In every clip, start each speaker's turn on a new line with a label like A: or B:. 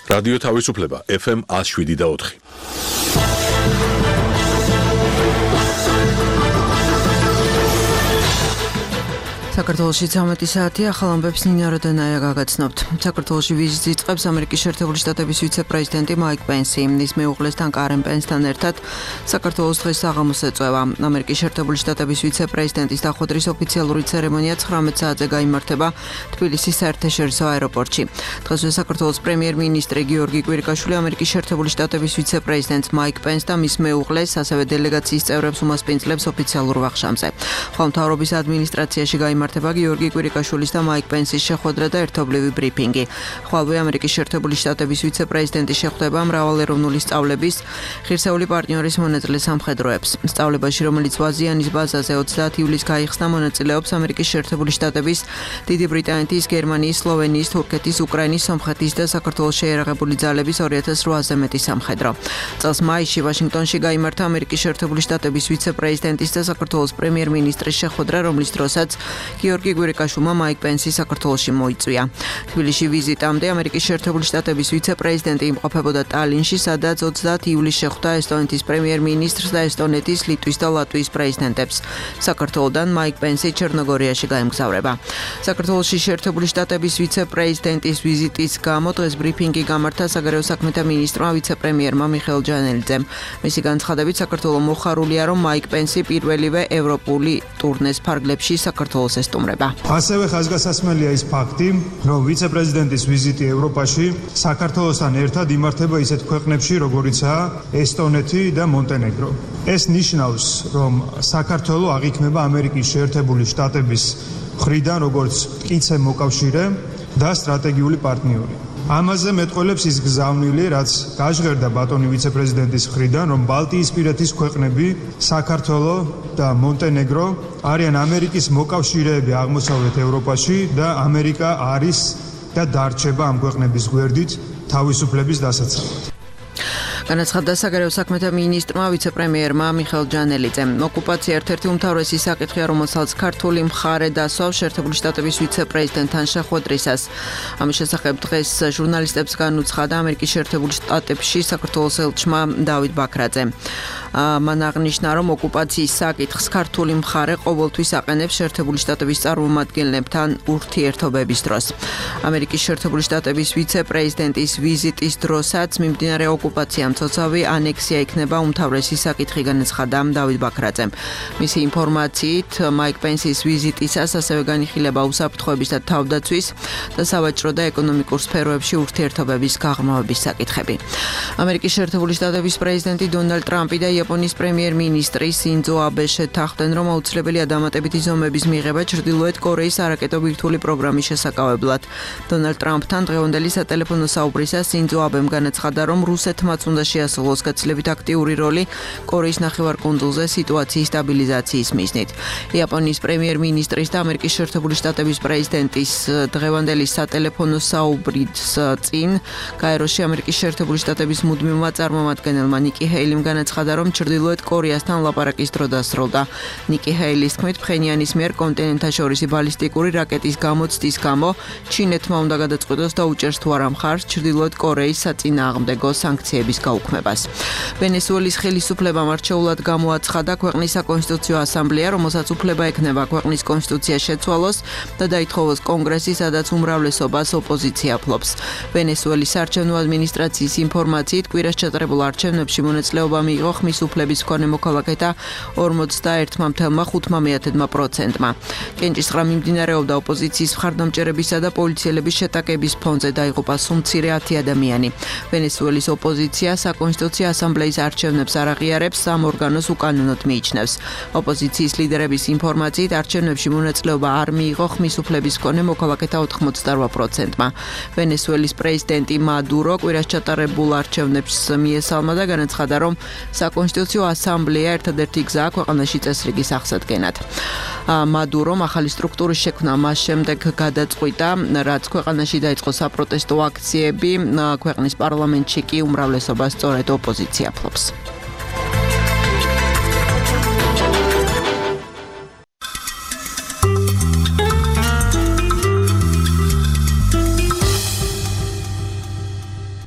A: რადიო თავისუფლება FM 107.4.
B: საქართველოში 13 საათი ახალ ამბებს ნინა როდანაია გაგაცნობთ. საქართველოში ვიზიტს იწყებს ამერიკის შეერთებული შტატების ვიცე-პრეზიდენტი მაიკ პენსი. ის მეუღლესთან კარენ პენსთან ერთად საქართველოს დღეს საღამოს ეწევა. ამერიკის შეერთებული შტატების ვიცე-პრეზიდენტის დახვედრის ოფიციალური ცერემონია 19 საათზე გაიმართება თბილისის საერთაშორისო აეროპორტში. დღესვე საქართველოს პრემიერ-მინისტრი გიორგი კვირიკაშვილი ამერიკის შეერთებული შტატების ვიცე-პრეზიდენტს მაიკ პენსს და მის მეუღლეს, ასევე დელეგაციის წევრებს უმასპინძლებს ოფიციალურ ვახშამზე. ხოლო მთავრობის ადმინისტრაციაში გაიმართება გიორგი კვირიკაშვილის და მაიკ პენსის შეხვედრა და ერთობლივი ბრიფინგი. ხვალვე ამერიკის შეერთებული შტატების ვიცე-პრეზიდენტი შეხვდება მრავალეროვნული სწავლების ღირსეული პარტნიორის მონაწილე სამხედროებს. სწავლებაში, რომელიც ვაზიანის ბაზაზე 30 ივლისს გაიხსნა, მონაწილეობს ამერიკის შეერთებული შტატების, დიდი ბრიტანეთის, გერმანიის, სლოვენიის, თურქეთის, უკრაინის, სომხეთის და საქართველოს შეიარაღებული ძალების 2800-ზე მეტი სამხედრო. წელს მაისში ვაშინგტონში გაიმართა ამერიკის შეერთებული შტატების ვიცე-პრეზიდენტის და საქართველოს პრემიერ-მინისტრის შეხვედრა, რომლის დროსაც გიორგი კვირიკაშვილმა მაიკ პენსი საქართველოში მოიწვია. თბილისში ვიზიტამდე ამერიკის შეერთებული შტატების ვიცე-პრეზიდენტი იმყოფებოდა ტალინში, სადაც 30 ივლისს შეხვდა ესტონეთის პრემიერ-მინისტრს და ესტონეთის, ლიტვის და ლატვიის პრეზიდენტებს. საქართველოდან მაიკ პენსი ჩერნოგორიაში გაემგზავრება. საქართველოში შეერთებული შტატების ვიცე-პრეზიდენტის ვიზიტის გამო დღეს ბრიფინგი გამართა საგარეო საქმეთა მინისტრმა ვიცე-პრემიერმა მიხეილ ჯანელიძემ. მისი განცხადებით, საქართველო მოხარულია, რომ მაიკ პენსი პირველივე ევროპული ტურნეს ფარგლებში საქართველოს ესტუმრება.
C: ასევე ხაზგასასმელია ის ფაქტი, რომ ვიცე-პრეზიდენტის ვიზიტი ევროპაში საქართველოსთან ერთად იმართება ისეთ ქვეყნებში, როგორიცაა ესტონეთი და მონტენეგრო. ეს ნიშნავს, რომ საქართველო აღიქმება ამერიკის შეერთებული შტატების მხრიდან როგორც მტკიცე მოკავშირე და სტრატეგიული პარტნიორი. ამაზე მეტყველებს ის გზავნილი, რაც გაჟღერდა ბატონი ვიცე-პრეზიდენტის მხრიდან, რომ ბალტიისპირეთის ქვეყნები, საქართველო და მონტენეგრო არიან ამერიკის მოკავშირეები აღმოსავლეთ ევროპაში და ამერიკა არის და დარჩება ამ ქვეყნების გვერდით თავისუფლების დასაცავად.
B: განაცხადა საგარეო საქმეთა მინისტრმა ვიცე-პრემიერმა მიხეილ ჯანელიძემ. ოკუპაცია ერთ-ერთი უმთავრესი საკითხია, რომელსაც ქართული მხარე დასვავს შეერთებული შტატების ვიცე-პრეზიდენტთან შეხვედრისას. ამის შესახებ დღეს ჟურნალისტებს განუცხადა ამერიკის შეერთებული შტატებში საქართველოს ელჩმა დავით ბაქრაძემ. მან აღნიშნა, რომ ოკუპაციის საკითხს ქართული მხარე ყოველთვის აყენებს შეერთებული შტატების წარმომადგენლებთან ურთიერთობების დროს. ამერიკის შეერთებული შტატების ვიცე-პრეზიდენტის ვიზიტის დროსაც მიმდინარე ოკუპაციამ ცოცავი ანექსია იქნება უმთავრესი საკითხი, განაცხადა დავით ბაქრაძემ. მისი ინფორმაციით, მაიკ პენსის ვიზიტისას ასევე განიხილება უსაფრთხოების და თავდაცვის და სავაჭრო და ეკონომიკურ სფეროებში ურთიერთობების გაღრმავების საკითხები. ამერიკის შეერთებული შტატების პრეზიდენტი დონალდ ტრამპი და იაპონიის პრემიერ-მინისტრი სინძო აბე შეთანხმდნენ, რომ აუცილებელია დამატებითი ზომების მიღება ჩრდილოეთ კორეის არაკეტო ბირთვული პროგრამის შესაკავებლად. დონალდ ტრამპთან დღევანდელი სატელეფონო საუბრისას სინძო აბემ განაცხადა, რომ რუსეთმაც უნდა შეასრულოს გაცილებით აქტიური როლი კორეის ნახევარკუნძულზე სიტუაციის სტაბილიზაციის მიზნით. იაპონიის პრემიერ-მინისტრის და ამერიკის შეერთებული შტატების პრეზიდენტის დღევანდელი სატელეფონო საუბრის წინ კაიროში ამერიკის შეერთებული შტატების მუდმივმა წარმომადგენელმა ნიკი ჰეილიმ განაცხადა, რომ ჩრდილოეთ კორეასთან ლაპარაკის დრო დასრულდა. ნიკი ჰეილის თქმით, ფხენიანის მიერ კონტინენტაშორისი ბალისტიკური რაკეტის გამოცდის გამო ჩინეთმა უნდა გადაწყვიტოს და უჭერს თუ არა მხარს ჩრდილოეთ კორეის საწინააღმდეგო სანქციების გაუქმებას. ვენესუელის ხელისუფლებამ არჩეულად გამოაცხადა ქვეყნის საკონსტიტუციო ასამბლეა, რომელსაც უფლება ექნება ქვეყნის კონსტიტუცია შეცვალოს და დაითხოვოს კონგრესი, სადაც უმრავლესობას ოპოზიცია ფლობს. ვენესუელის საარჩევნო ადმინისტრაციის ინფორმაციით, კვირას ჩატარებულ არჩევნებში მონაწილეობა მიიღო ხმის უფლების მქონე მოქალაქეთა 41.5%-მა. კენჭისყრა მიმდინარეობდა ოპოზიციის მხარდამჭერებისა და პოლიციელების შეტაკების ფონზე, დაიღუპა სულ მცირე 10 ადამიანი. ვენესუელის ოპოზიცია საკონსტიტუციო ასამბლეის არჩევნებს არ აღიარებს, სამ ორგანოს უკანონოდ მიიჩნევს. ოპოზიციის ლიდერების ინფორმაციით, არჩევნებში მონაწილეობა არ მიიღო ხმის უფლების მქონე მოქალაქეთა 88%-მა. ვენესუელის პრეზიდენტი მადურო კვირას ჩატარებულ არჩევნებს მიესალმა და განაცხადა, რომ საკონსტიტუციო ასამბლეა ერთადერთი გზაა ქვეყანაში წესრიგის აღსადგენად. მადურომ ახალი სტრუქტურის შექმნა მას შემდეგ გადაწყვიტა, რაც ქვეყანაში დაიწყო საპროტესტო აქციები, ქვეყნის პარლამენტში კი უმრავლესობას სწორედ ოპოზიცია ფლობს.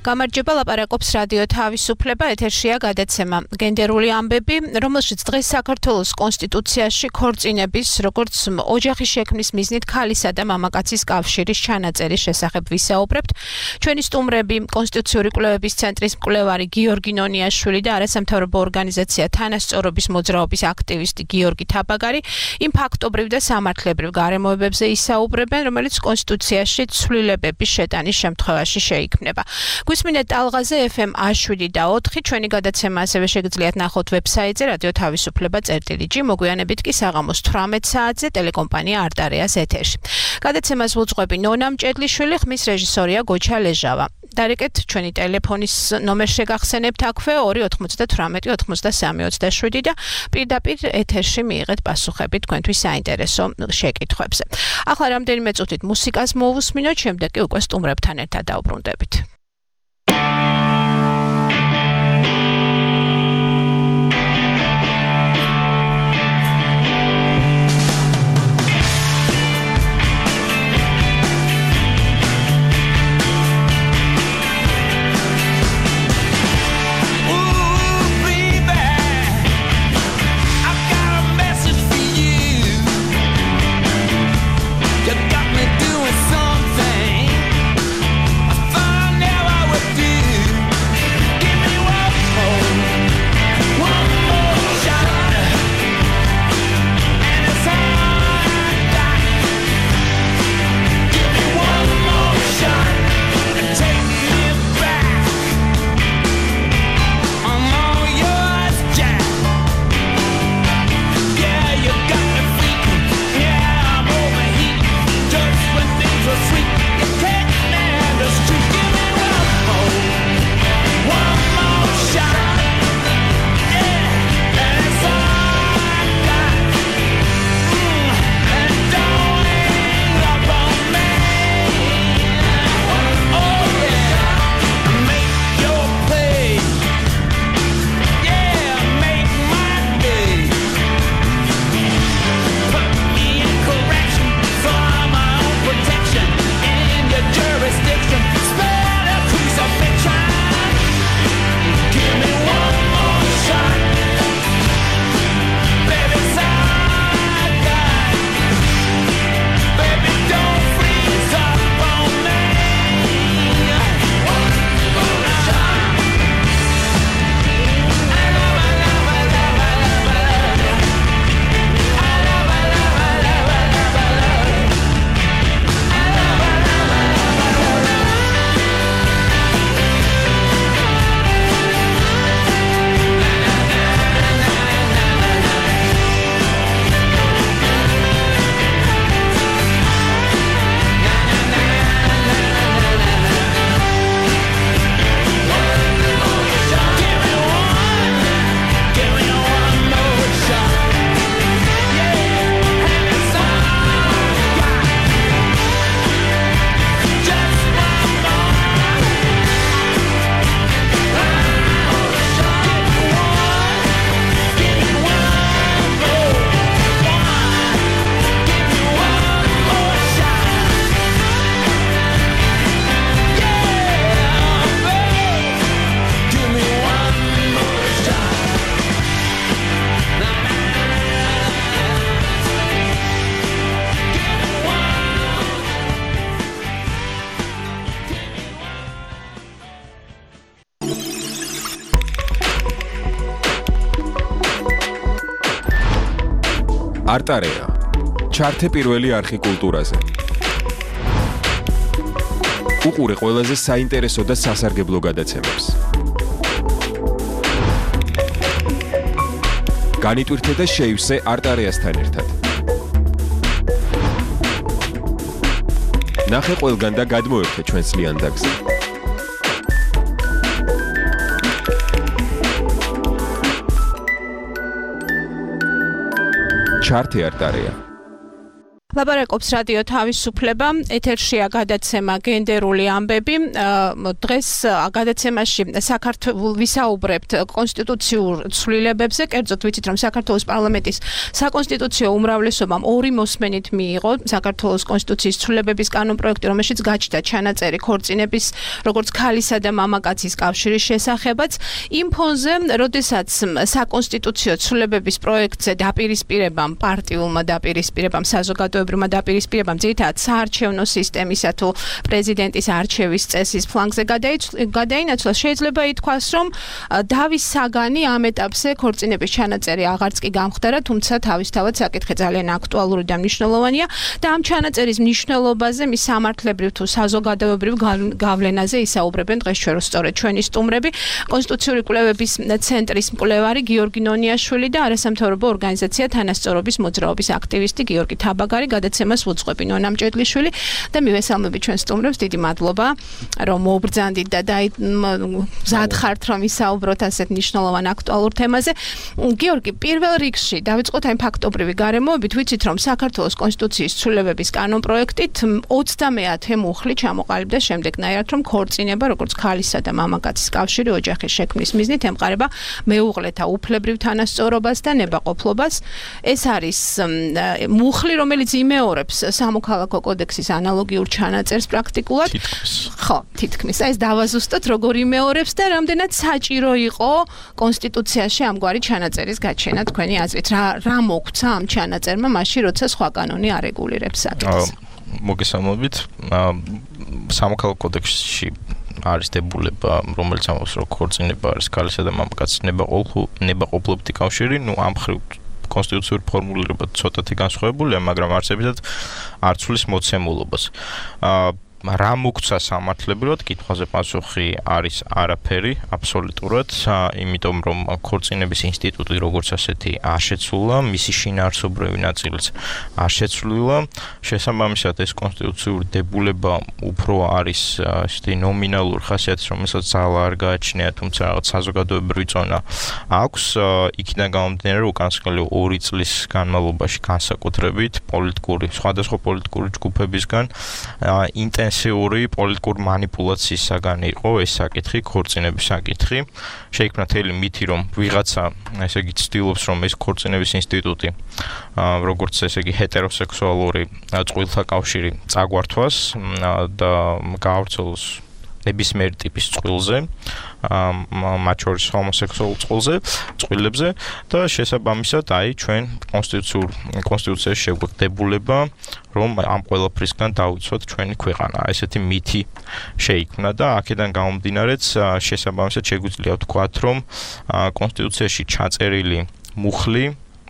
D: გამარჯობა, ლაპარაკობს რადიო თავისუფლება, ეთერშია გადაცემა გენდერული ამბები, რომელშიც დღეს საქართველოს კონსტიტუციაში ქორწინების, როგორც ოჯახის შექმნის მიზნით ქალისა და მამაკაცის კავშირის ჩანაწერის შესახებ ვისაუბრებთ. ჩვენი სტუმრები კონსტიტუციური კვლევების ცენტრის მკვლევარი გიორგი ნონიაშვილი და არასამთავრობო ორგანიზაცია თანასწორობის მოძრაობის აქტივისტი გიორგი თაბაგარი იმ ფაქტობრივ და სამართლებრივ გარემოებებზე ისაუბრებენ, რომელიც კონსტიტუციაში ცვლილებების შეტანის შემთხვევაში შეიქმნება. გვისმინეთ ტალღაზე FM 7/4, ჩვენი გადაცემა ასევე შეგიძლიათ ნახოთ ვებსაიტზე radio-tavisupleba.gi, მოგვიანებით კი საღამოს 18 საათზე ტელეკომპანია არტარეას ეთერში. გადაცემას უძღვები ნონა მჭედლიშვილი, ხმის რეჟისორია გოჩა ლეჟავა. დარეკეთ ჩვენი ტელეფონის ნომერს შეგახსენებთ აქვე 298 93 27 და პირდაპირ ეთერში მიიღეთ პასუხები თქვენთვის საინტერესო შეკითხვებზე. ახლა რამდენიმე წუთით მუსიკას მოვუსმინოთ, შემდეგ კი უკვე სტუმრებთან ერთად დავბრუნდებით.
E: არტარეა. ჩართე პირველი არხი კულტურაზე. უყურე ყველაზე საინტერესო და სასარგებლო გადაცემებს. განიტვირთე და შეივსე არტარეასთან ერთად. ნახე ყველგან და გადმოერთე ჩვენს ლიანდაგზე. ჩართე არტარეა.
D: ლაპარაკობს რადიო თავისუფლება, ეთერშია გადაცემა გენდერული ამბები. დღეს გადაცემაში საქართველოს ვისაუბრებთ კონსტიტუციურ ცვლილებებზე, კერძოდ ვიცით, რომ საქართველოს პარლამენტის საკონსტიტუციო უმრავლესობამ 2 მოსმენით მიიღო საქართველოს კონსტიტუციის ცვლილებების კანონპროექტი, რომელშიც გაჩნდა ჩანაწერი ქორწინების, როგორც ქალისა და მამაკაცის კავშირის შესახებაც. იმ ფონზე, როდესაც საკონსტიტუციო ცვლილებების პროექტზე დაპირისპირებამ, პარტიულმა დაპირისპირებამ, საზოგადოებრივმა დაპირისპირებამ, ძირითადად საარჩევნო სისტემისა თუ პრეზიდენტის არჩევის წესის ფლანგზე გადაინაცვლა, შეიძლება ითქვას, რომ დავის საგანი ამ ეტაპზე ქორწინების ჩანაწერი აღარც კი გამხდარა, თუმცა თავისთავად საკითხი ძალიან აქტუალური და მნიშვნელოვანია და ამ ჩანაწერის მნიშვნელობაზე მის სამართლებრივ თუ საზოგადოებრივ გავლენაზე ისაუბრებენ დღეს ჩვენ სწორედ ჩვენი სტუმრები, კონსტიტუციური კვლევების ცენტრის მკვლევარი გიორგი ნონიაშვილი და არასამთავრობო ორგანიზაცია თანასწორობის მოძრაობის აქტივისტი გიორგი თაბაგარი. გადაცემას უძღვები ნონა მჭედლიშვილი და მივესალმები ჩვენ სტუმრებს. დიდი მადლობა, რომ მობრძანდით და მზად ხართ, რომ ისაუბროთ ასეთ მნიშვნელოვან აქტუალურ თემაზე. გიორგი, პირველ რიგში დავიწყოთ აი ფაქტობრივი გარემოებით, ვიცით, რომ საქართველოს კონსტიტუციის ცვლილებების კანონპროექტით 30-ე მუხლი ჩამოყალიბდა შემდეგნაირად, რომ ქორწინება, როგორც ქალისა და მამაკაცის კავშირი ოჯახის შექმნის მიზნით ემყარება მეუღლეთა უფლებრივ თანასწორობას და ნებაყოფლობას. ეს არის მუხლი, რომელიც იმეორებს სამოქალაქო კოდექსის ანალოგიურ ჩანაწერს პრაქტიკულად. ხო, თითქმის. ეს დავაზუსტოთ, როგორ იმეორებს და რამდენად საჭირო იყო კონსტიტუციაში ამგვარი ჩანაწერის გაჩენა თქვენი აზრით. რა მოგვცა ამ ჩანაწერმა მაშინ, როცა სხვა კანონი არეგულირებს საკითხს?
F: მოგესალმებით. სამოქალაქო კოდექსში არის დებულება, რომელიც ამბობს, რომ ქორწინება არის ქალისა და მამაკაცის ნებაყოფლობითი კავშირი, ამ ხრივ კონსტიტუციური ფორმულირება ცოტათი განსხვავებულია, მაგრამ არსებითად არ ცვლის მოცემულობას. რა მოგვცა სამართლებრივად, კითხვაზე პასუხი არის არაფერი, აბსოლუტურად, იმიტომ რომ ქორწინების ინსტიტუტი როგორც ასეთი არ შეცვლა, მისი შინაარსობრივი ნაწილიც არ შეცვლილა. შესაბამისად, ეს კონსტიტუციური დებულება უფრო არის ისეთი ნომინალური ხასიათის, რომელსაც ძალა არ გააჩნია, თუმცა რაღაც საზოგადოებრივი წონა აქვს. იქიდან გამომდინარე, რომ უკანასკნელი 2 წლის განმავლობაში განსაკუთრებით სხვადასხვა პოლიტიკური ჯგუფებისგან ინტენსიური პოლიტიკური მანიპულაციის საგანი იყო ეს საკითხი, ქორწინების საკითხი. შეიქმნა თელი მითი, რომ ვიღაცა, ესე იგი, ცდილობს, რომ ეს ქორწინების ინსტიტუტი, როგორც ესე იგი, ჰეტეროსექსუალური წყვილთა კავშირი წაგვართვას და გაავრცელოს ნებისმიერი ტიპის წყვილზე, მათ შორის ჰომოსექსუალურ წყვილებზე და შესაბამისად, ჩვენ კონსტიტუციაში შეგვაქვს დებულება, რომ ამ ყველაფრისგან დავიცვათ ჩვენი ქვეყანა. ესეთი მითი შეიქმნა და აქედან გამომდინარეც შესაბამისად შეგვიძლია ვთქვათ, რომ კონსტიტუციაში ჩაწერილი მუხლი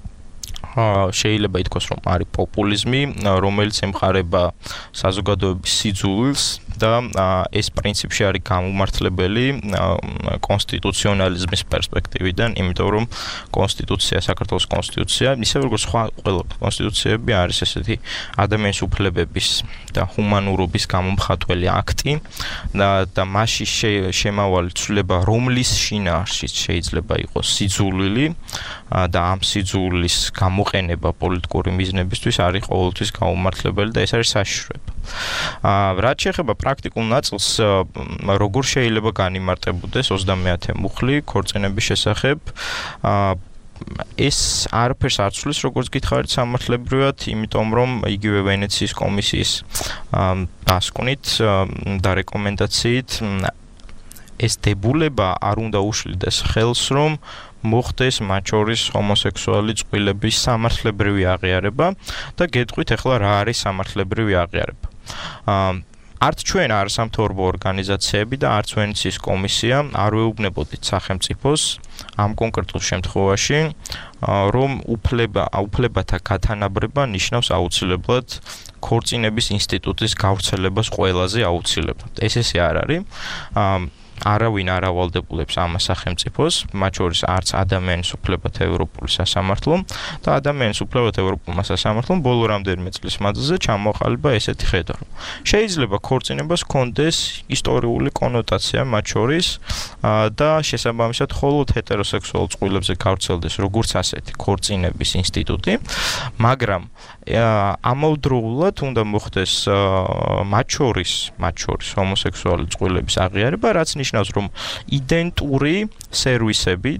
F: შეიძლება ითქვას, რომ არის პოპულიზმი, რომელიც ემყარება საზოგადოების სიძულვილს და ეს პრინციპში არის გამომართლებელი კონსტიტუციონალიზმის პერსპექტივიდან, იმიტომ რომ კონსტიტუცია, საქართველოს კონსტიტუცია, ისე როგორც სხვა ყველა კონსტიტუციები არის ესეთი ადამიანის უფლებების და ჰუმანურობის გამომხატველი აქტი და მასში შემავალი ცვლილება, რომლის შინაარსშიც შეიძლება იყოს სიძულვილი და ამ სიძულვილის გამოყენება პოლიტიკური მიზნებისთვის არის ყოველთვის გამომართლებელი და ეს არის საშიშროება. რაც შეეხება პრაქტიკულ ნაწილს, როგორ შეიძლება განიმარტებოდეს 30-ე მუხლი ქორწინების შესახებ, ეს არაფერს არ ცვლის, როგორც გითხარით სამართლებრივად, იმიტომ რომ იგივე ვენეციის კომისიის დასკვნით და რეკომენდაციით ეს დებულება არ უნდა უშლიდეს ხელს, რომ მოხდეს მათ შორის ჰომოსექსუალი წყვილების სამართლებრივი აღიარება და გეტყვით ახლა რა არის სამართლებრივი აღიარება. არც ჩვენ არასამთავრობო ორგანიზაციები და არც ვენეციის კომისია არ ვეუბნებოდით სახელმწიფოს ამ კონკრეტულ შემთხვევაში, რომ უფლებათა გათანაბრება ნიშნავს აუცილებლად ქორწინების ინსტიტუტის გავრცელებას ყველაზე აუცილებლად. ეს არ არის. არავინ არ ავალდებულებს ამ სახელმწიფოს, მათ შორის არც ადამიანის უფლებათა ევროპული სასამართლომ და ადამიანის უფლებათა ევროპულმა სასამართლომ ბოლო რამდენიმე წლის მანძილზე ჩამოყალიბა ესეთი ხედვა, რომ შეიძლება ქორწინებას ჰქონდეს ისტორიული კონოტაცია მათ შორის და შესაბამისად მხოლოდ ჰეტეროსექსუალ წყვილებზე გავრცელდეს როგორც ასეთი ქორწინების ინსტიტუტი, მაგრამ ამავდროულად უნდა მოხდეს მათ შორის ჰომოსექსუალი წყვილების აღიარება, რაც ნიშნავს, რომ იდენტური სერვისები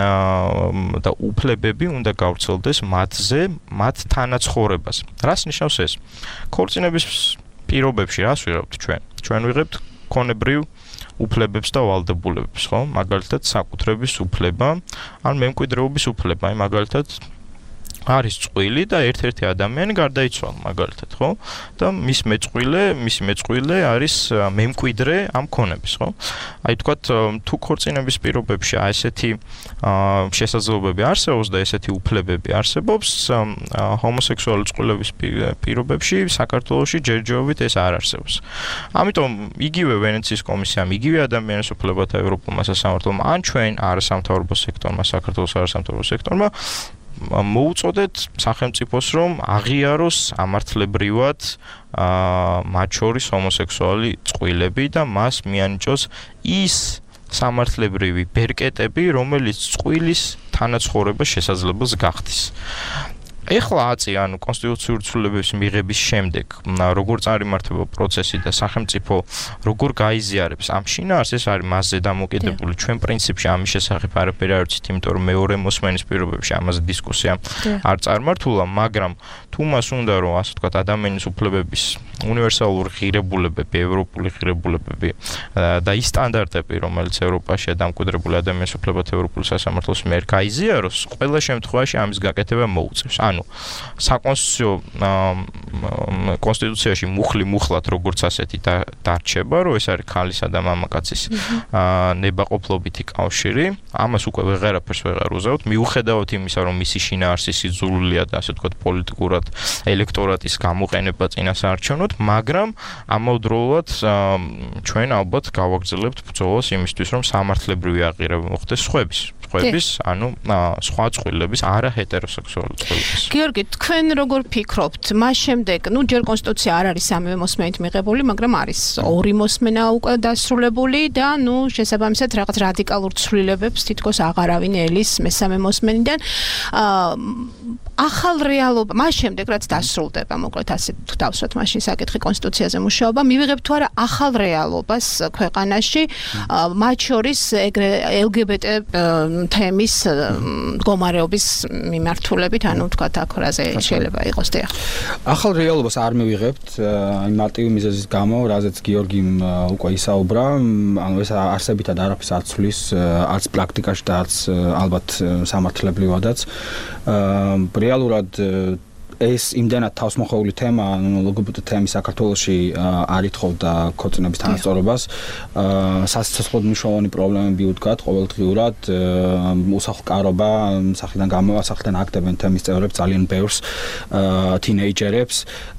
F: და უფლებები უნდა გავრცელდეს მათზე, მათ თანაცხოვრებას. რას ნიშნავს ეს? ქორწინების პირობებში რას ვიღებთ ჩვენ? ჩვენ ვიღებთ ქონებრივ უფლებებს და ვალდებულებებს, ხო? მაგალითად, საკუთრების უფლება, ან მემკვიდრეობის უფლება, აი მაგალითად არის წყვილი და ერთ-ერთი ადამიანი გარდაიცვალა მაგალითად, ხო? და მისი მეწყვილე არის მემკვიდრე ამ ქონების, ხო? აი თქვათ, თუ ქორწინების პირობებში ესეთი შესაძლებლობები არსებობს და ესეთი უფლებები არსებობს, ჰომოსექსუალი წყვილების პირობებში საქართველოში ჯერჯერობით ეს არ არსებობს. ამიტომ იგივე ვენეციის კომისიამ, იგივე ადამიანის უფლებათა ევროპულმა სასამართლომ, ან ჩვენ არასამთავრობო სექტორმა, საქართველოს არასამთავრობო სექტორმა მოუწოდეთ სახელმწიფოს, რომ აღიაროს ამართლებრივად მათ შორის ჰომოსექსუალი წყვილები და მას მიანიჭოს ის სამართლებრივი ბერკეტები, რომელიც წყვილის თანაცხოვრებას შესაძლებელს გახდის. ეხლა ანუ კონსტიტუციური ცვლილებების მიღების შემდეგ, როგორ წარიმართება პროცესი და სახელმწიფო როგორ გაიზიარებს ამ შინაარსს, ეს არის მასზე დამოკიდებული. ჩვენ პრინციპში ამის შესახებ არაფერი არ ვიცით, იმიტომ რომ მეორე მოსმენის პირობებში ამაზე დისკუსია არ წარმართულა, მაგრამ თუ მას უნდა რომ ასე ვთქვათ, ადამიანის უფლებების უნივერსალური ღირებულებები, ევროპული ღირებულებები და ის სტანდარტები, რომელიც ევროპაშია დამკვიდრებული ადამიანის უფლებათა ევროპული სასამართლოს მიერ გაიზიაროს, ყველა შემთხვევაში ამის გაკეთება მოუწევს. ანუ კონსტიტუციაში მუხლად როგორც ასეთი დარჩება, რომ ეს არის ქალისა და მამაკაცის ნებაყოფლობითი კავშირი, ამას უკვე ვეღარაფერს ვეღარ უზავთ, მიუხედავად იმისა, რომ მისი შინაარსი სიძულვილია და ასე ვთქვათ პოლიტიკურად ელექტორატის გამოყენება წინასაარჩევნოდ, მაგრამ ამავდროულად ჩვენ ალბათ გავაგრძელებთ ბრძოლას იმისთვის, რომ სამართლებრივი აღიარება მოხდეს ანუ სხვა წყვილების, არა ჰეტეროსექსუალური წყვილების.
D: გიორგი, თქვენ როგორ ფიქრობთ? მას შემდეგ, ჯერ კონსტიტუცია არ არის სამივე მოსმენით მიღებული, მაგრამ არის ორი მოსმენა უკვე დასრულებული და შესაბამისად რაღაც რადიკალურ ცვლილებებს თითქოს აღარავინ ელის მესამე მოსმენიდან. ახალ რეალობა, მას შემდეგ რაც დასრულდება, მოკლედ ასე დავსვათ მაშინ საკითხი კონსტიტუციაზე მუშაობა, მივიღებთ თუ არა ახალ რეალობას ქვეყანაში, მათ შორის ეგრე LGBT თემის მდგომარეობის მიმართულებით, ვთქვათ, აქ რაზე შეიძლება იყოს დიახ.
G: ახალ რეალობას არ მივიღებთ, აი მარტივი მიზეზის გამო, რაზეც გიორგიმ უკვე ისაუბრა, ეს არსებითად არაფერს არ ცვლის, არც პრაქტიკაში და არც ალბათ სამართლებრივადაც. რეალურად ეს იმდენად თავსმოხვეული თემა, LGBT თემი საქართველოში არ ითხოვდა ქორწინების თანასწორობას, სასიცოცხლოდ მნიშვნელოვანი პრობლემები უდგათ ყოველდღიურად, უსახლკარობა, სახლიდან გამოსახლიდან აქტებენ თემის წევრებს ძალიან ბევრს, თინეიჯერებს,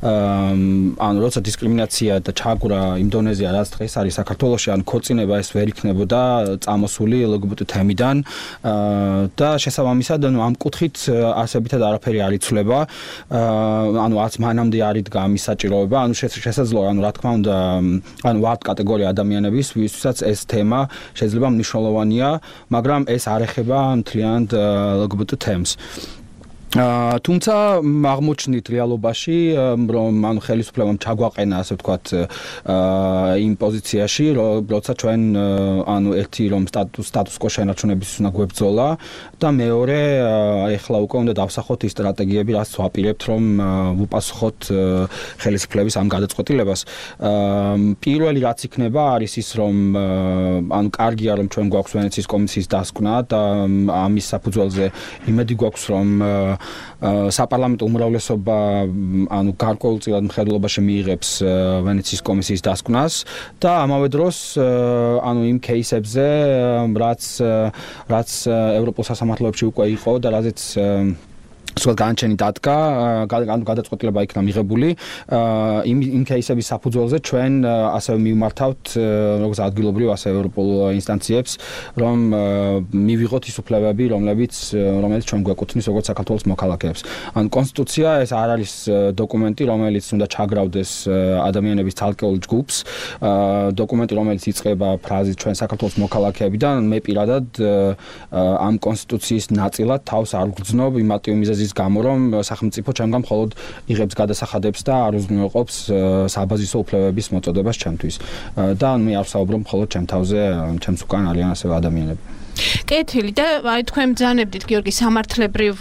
G: როცა დისკრიმინაცია და ჩაგვრა იმდონეზე რაც დღეს არის საქართველოში, ქორწინება ეს ვერ იქნებოდა წამოსული LGBT თემიდან და შესაბამისად ამ კუთხით არსებითად არაფერი არ იცვლება. არც მანამდე არ იდგა ამის საჭიროება, შესაძლოა, რა თქმა უნდა, ვართ კატეგორია ადამიანების, ვისთვისაც ეს თემა შეიძლება მნიშვნელოვანია, მაგრამ ეს არ ეხება მთლიანად LGBT თემს. თუმცა აღმოჩნდით რეალობაში, რომ ხელისუფლებამ ჩაგვაყენა, ასე ვთქვათ, იმ პოზიციაში, როცა ჩვენ ერთი რომ სტატუს კო შენარჩუნების უნდა გვებრძოლა და მეორე ეხლა უკვე უნდა დავსახოთ ის სტრატეგიები, რაც ვაპირებთ, რომ ვუპასუხოთ ხელისუფლების ამ გადაწყვეტილებას. პირველი რაც იქნება არის ის, რომ კარგია, რომ ჩვენ გვაქვს ვენეციის კომისიის დასკვნა და ამის საფუძველზე იმედი გვაქვს, რომ საპარლამენტო უმრავლესობა გარკვეულწილად მხედველობაში მიიღებს ვენეციის კომისიის დასკვნას და ამავე დროს იმ кейსებზე რაც ევროპულ სასამართლოებში უკვე იყო და რაზეც სულ განჩენი დადგა, გადაწყვეტილება იქნა მიღებული. იმ кейსების საფუძველზე ჩვენ ასევე მივმართავთ როგორც ადგილობრივ, ასევე ევროპულ ინსტანციებს, რომ მივიღოთ ის უფლებები, რომელიც ჩვენ გვეკუთვნის როგორც საქართველოს მოქალაქეებს. ან კონსტიტუცია ეს არ არის დოკუმენტი, რომელიც უნდა ჩაგრავდეს ადამიანების ცალკეულ ჯგუფს, დოკუმენტი, რომელიც იწყება ფრაზით ჩვენ საქართველოს მოქალაქეებიდან, მე პირადად ამ კონსტიტუციის ნაწილად თავს არ ვგრძნობ იმატივ მიზეზის გამო, რომ სახელმწიფო ჩემგან მხოლოდ იღებს გადასახადებს და არ უზრუნველყოფს საბაზისო უფლებების მოწოდებას ჩემთვის. და მე არ ვსაუბრობ მხოლოდ ჩემ თავზე, ჩემს უკან არიან ასევე ადამიანები.
D: კეთილი და აი თქვენ ბრძანებდით გიორგი სამართლებრივ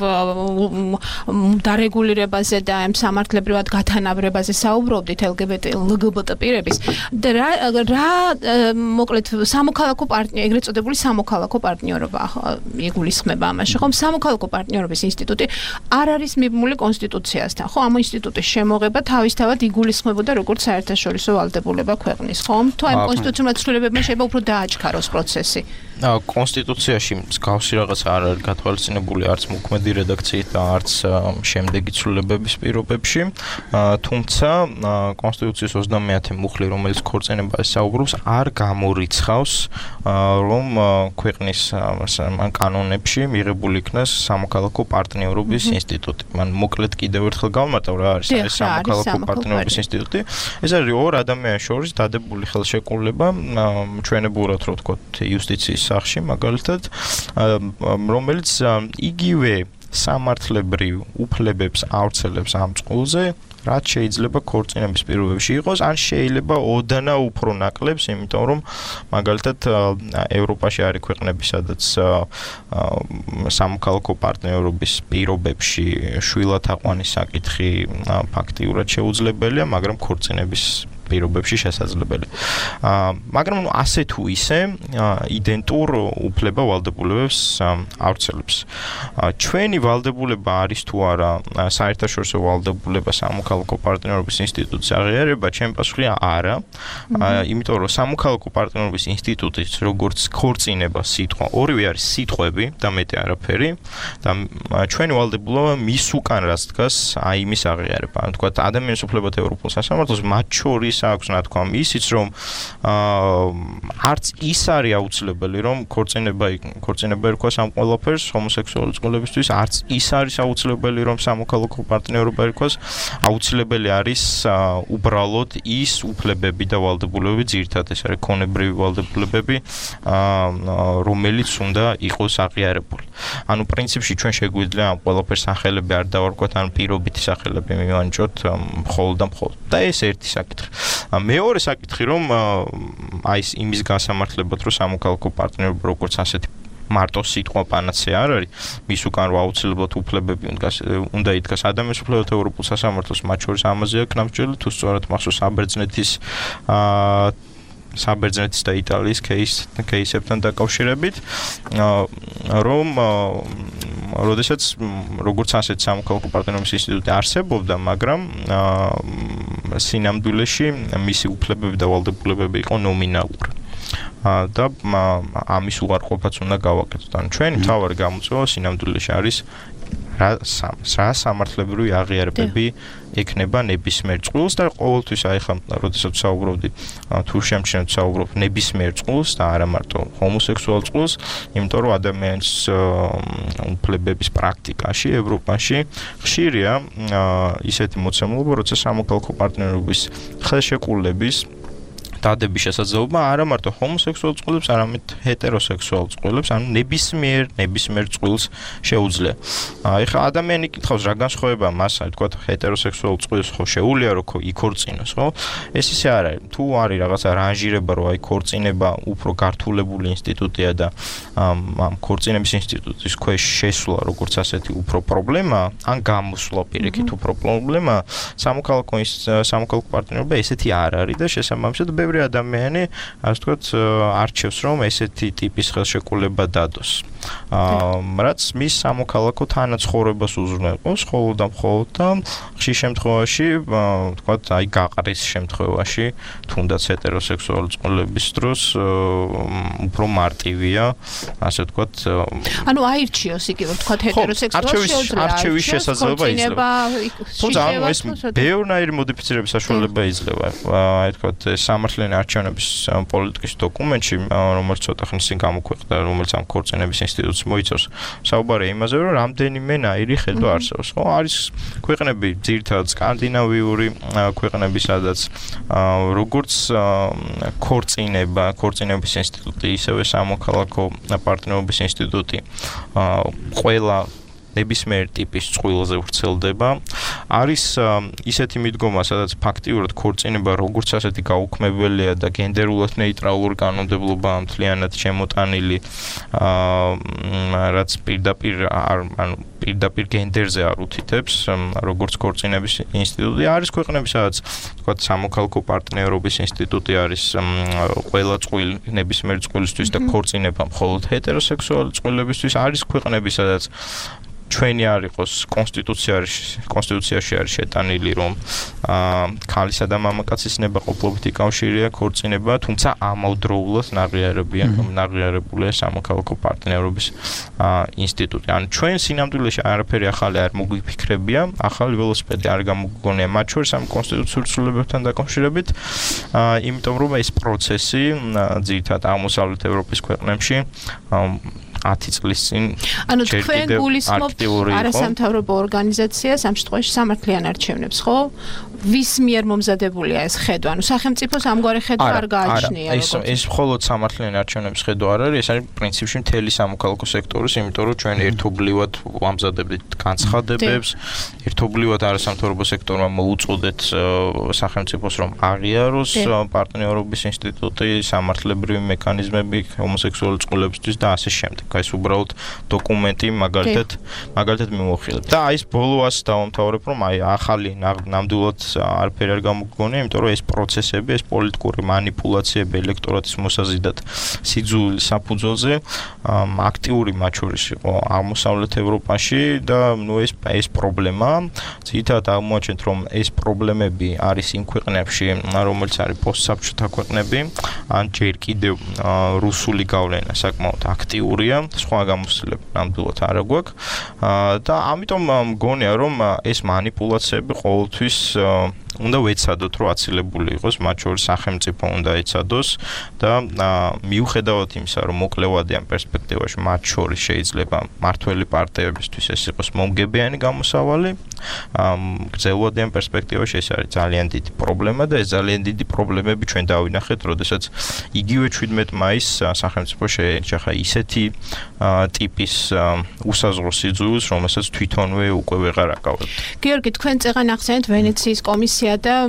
D: დარეგულირებაზე და ამ სამართლებრივად გათანაბრებაზე საუბრობდით LGBT პირების და რა მოკლედ სამოქალაქო პარტნიორობა, ეგრეთ წოდებული სამოქალაქო პარტნიორობა იგულისხმება ამაში, ხომ? სამოქალაქო პარტნიორობის ინსტიტუტი არ არის მიბმული კონსტიტუციასთან, ხო? ამ ინსტიტუტის შემოღება თავისთავად იგულისხმებოდა როგორც საერთაშორისო ვალდებულება ქვეყნის, ხომ? თუ ამ კონსტიტუციურ ცვლილებებმა შეიძლება უფრო დააჩქაროს პროცესი.
F: კონსტიტუციაში მსგავსი რაღაც არ არის გათვალისწინებული არც მოქმედი რედაქციით და არც შემდეგი ცვლილებების პირობებში. თუმცა კონსტიტუციის 30-ე მუხლი, რომელიც ქორწინებას საუბრობს, არ გამორიცხავს, რომ ქვეყნის კანონებში მიღებული იქნას სამოქალაქო პარტნიორობის ინსტიტუტი. მან მოკლედ კიდევ ერთხელ გავმარტავ რა არის ეს სამოქალაქო პარტნიორობის ინსტიტუტი. ეს არის ორ ადამიანის შორის დადებული ხელშეკრულება, ჩვენებურად რო ვთქვათ, იუსტიციის სახში მაგალითად, რომელიც იგივე სამართლებრივ უფლებებს ავრცელებს ამ წყულზე, რაც შეიძლება ქორწინების პირობებში იყოს, ან შეიძლება ოდნა უფრო ნაკლებს, იმიტომ რომ მაგალითად ევროპაში არის ქვეყნები, სადაც სამოქალაქო პარტნიორობის პირობებში შვილად აყვანის საკითხი ფაქტიურად შეუძლებელია, მაგრამ ქორწინების პირობებში შესაძლებელია. მაგრამ ასე თუ ისე იდენტურ უფლება ვალდებულებებს ავრცელებს. ჩვენი ვალდებულება არის თუ არა საერთაშორისო ვალდებულება სამოქალაქო პარტნიორობის ინსტიტუტის აღიარება, ჩემი პასუხია არა. იმიტომ რომ სამოქალაქო პარტნიორობის ინსტიტუტის როგორც ქორწინება სიტყვა, ორივე არის სიტყვები და მეტი არაფერი და ჩვენი ვალდებულება მის უკან რაც დგას, აი იმის აღიარება. ანუ თქვა ადამიანის უფლებათა ევროპულ სასამართლოს მათ შორის აქვს ნათქვამ ისიც რომ არც ის არის აუცილებელი რომ ქორწინება ერქვას ამ ყველაფერს ჰომოსექსუალური წყვილებისთვის, არც ის არის აუცილებელი რომ სამოქალაქო პარტნიორობა ერქვას, აუცილებელი არის უბრალოდ ის უფლებები და ვალდებულებები, ძირითადად ეს არის ქონებრივი ვალდებულებები, რომელიც უნდა იყოს აღიარებული. ანუ პრინციპში ჩვენ შეგვიძლია ამ ყველაფერს სახელები არ დავარქვათ, ან პირობითი სახელები მივანიჭოთ მხოლოდ და მხოლოდ. და ეს ერთი საკითხი. მეორე საკითხი რომ აი იმის გასამართლებად რომ სამოქალაქო პარტნიორობა როგორც ასეთი მარტო სიტყვა პანაცეა არ არის, მის უკან რო აუცილებლად უფლებები უნდა იდგას ადამიანის უფლებათა ევროპულ სასამართლოს, მათ შორის ამაზე აქვს ნაბიჯელი, თუ სწორად მახსოვს საბერძნეთის და იტალიის кейსებთან დაკავშირებით, რომ როდესაც როგორც ასეთ სამოქალაქო პარტნიორობის ინსტიტუტი არსებობდა, მაგრამ სინამდვილეში მისი უფლებები და ვალდებულებები იყო ნომინალური. და ამის უარყოფაც უნდა გავაკეთოთ. ანუ ჩვენი მთავარი გამოწვევა სინამდვილეში არის რა სამართლებრივი აღიარებები ექნება ნებისმიერ წყვილს და ყოველთვის აი ხა როდესაც საუბრობდი თუ შემჩნევთ საუბრობ ნებისმიერ წყვილს და არა მარტო ჰომოსექსუალ წყვილს, იმიტომ რომ ადამიანის უფლებების პრაქტიკაში ევროპაში ხშირია ისეთი მოცემულობა, როცა სამოქალაქო პარტნიორობის ხელშეკრულების დადების შესაძლებლობა არა მარტო ჰომოსექსუალ წყვილებს, არამედ ჰეტეროსექსუალ წყვილებს, ანუ ნებისმიერ წყვილს შეუძლია. ეხლა ადამიანი იკითხავს რა განსხვავებაა მას, აი თქვა ჰეტეროსექსუალ წყვილს ხო შეუძლია რომ იქორწინოს, ხო? ეს ისე არ არის. თუ არის რაღაცა რანჟირება, რომ აი ქორწინება უფრო გართულებული ინსტიტუტია და ამ ქორწინების ინსტიტუტის ქვეშ შესვლა როგორც ასეთი უფრო პრობლემა, ან გამოსვლა პირიქით უფრო პრობლემა, სამოქალაქო პარტნიორობა ესეთი არ არის და შესაბამისად ბევრი ადამიანი, ასე ვთქვათ, არჩევს, რომ ესეთი ტიპის ხელშეკრულება დადოს. რაც მის სამოქალაქო თანაცხოვრებას უზრუნველყოფს, ხოლო და ხშირ შემთხვევაში, ვთქვათ, აი გაყრის შემთხვევაში, თუნდაც ჰეტეროსექსუალური წყვილების დროს უფრო მარტივია, ასე ვთქვათ.
D: ანუ აირჩიოს იგივე, ვთქვათ, ჰეტეროსექსუალს შეუძლია
F: არჩევის შესაძლებლობა იძლევა. თუმცა ეს ბევრნაირი მოდიფიცირების საშუალება იძლევა. აი ვთქვათ, სამართლიანი არჩევნების პოლიტიკის დოკუმენტში, რომელიც ცოტა ხნის წინ გამოქვეყნდა, რომელიც ამ ქორწინების ინსტიტუტს მოიცავს, საუბარია იმაზე, რომ რამდენიმენაირი ხედვა არსებობს. ხო, არის ქვეყნები, ძირითადად სკანდინავიური ქვეყნები, სადაც როგორც ქორწინების ინსტიტუტი, ისევე სამოქალაქო პარტნიორობის ინსტიტუტი ყველა ნებისმიერ ტიპის წყვილზე ვრცელდება. არის ისეთი მიდგომა, სადაც ფაქტიურად ქორწინება როგორც ასეთი გაუქმებელია და გენდერულად ნეიტრალური კანონმდებლობა მთლიანად შემოტანილი, რაც პირდაპირ გენდერზე არ უთითებს, როგორც ქორწინების ინსტიტუტი. არის ქვეყნები, სადაც თქვათ სამოქალაქო პარტნიორობის ინსტიტუტი არის ყველა წყვილ ნებისმიერ წყვილისთვის და ქორწინება მხოლოდ ჰეტეროსექსუალური წყვილებისთვის. არის ქვეყნები, სადაც ჩვენი არ იყოს კონსტიტუციაში არის შეტანილი, რომ ქალისა და მამაკაცის ნებაყოფლობითი კავშირია ქორწინება, თუმცა ამავდროულად ნაღიარებულია სამოქალაქო პარტნიორობის ინსტიტუტი. ანუ ჩვენ სინამდვილეში არაფერი ახალი არ მოგვიფიქრებია, ახალი ველოსიპედი არ გამოგვგონია მათ შორის ამ კონსტიტუციურ ცვლილებებთან დაკავშირებით, იმიტომ რომ ეს პროცესი ძირითადად აღმოსავლეთ ევროპის ქვეყნებში 10 წლის წინ
D: ანუ თქვენ გულისხმობთ არასამთავრობო ორგანიზაციას ამ შემთხვევაში სამართლიან არჩევნებს, ხო? ვის მიერ მომზადებულია ეს ხედვა? ანუ სახელმწიფოს ამგვარი ხედვა არ გააჩნია.
F: ეს მხოლოდ სამართლიან არჩევნების ხედვა არ არის, ეს არის პრინციპში მთელი სამოქალაქო სექტორის, იმიტომ რომ ჩვენ ერთობლივად ვამზადებთ განცხადებებს, ერთობლივად არასამთავრობო სექტორმა მოუწოდეთ სახელმწიფოს, რომ აღიაროს პარტნიორობის ინსტიტუტი, სამართლებრივი მექანიზმები ჰომოსექსუალური წყვილებისთვის და ასე შემდეგ. ეს უბრალოდ დოკუმენტი მაგალითად მიმოვხილებ. და აი ეს ბოლო ას დავამთავრებ, რომ აი ახალი ნამდვილად არაფერი არ გამოგვგონია, იმიტომ რომ ეს პროცესები, ეს პოლიტიკური манипуляციები ელექტორატის მოსაზიდად სიძულვილ საფუძველზე აქტიური მათ შორის იყო აღმოსავლეთ ევროპაში და ეს პრობლემა, ძირითადად აღმოაჩენთ, რომ ეს პრობლემები არის იმ ქვეყნებში, რომელიც არის პოსტსაბჭოთა ქვეყნები, ან ჯერ კიდევ რუსული გავლენა საკმაოდ აქტიურია, სხვა გამოცდილება ნამდვილად არ აქვს და ამიტომ მგონია, რომ ეს манипуляციები ყოველთვის უნდა ვეცადოთ, რომ აცილებული იყოს, მათ შორის სახელმწიფო უნდა ეცადოს და მიუხედავად იმისა, რომ მოკლევადიან პერსპექტივაში მათ შორის შეიძლება მართველი პარტიებისთვის ეს იყოს მომგებიანი გამოსავალი, გრძელვადიან პერსპექტივაში ეს არის ძალიან დიდი პრობლემა და ეს ძალიან დიდი პრობლემები ჩვენ დავინახეთ, როდესაც იგივე 17 მაისს სახელმწიფო შეეჯახა ისეთი ტიპის უსაზღვრო სიძულვილს, რომელსაც თვითონვე უკვე ვეღარ აკავებთ.
D: გიორგი, თქვენ წეღან ახსენეთ ვენეციის კომისია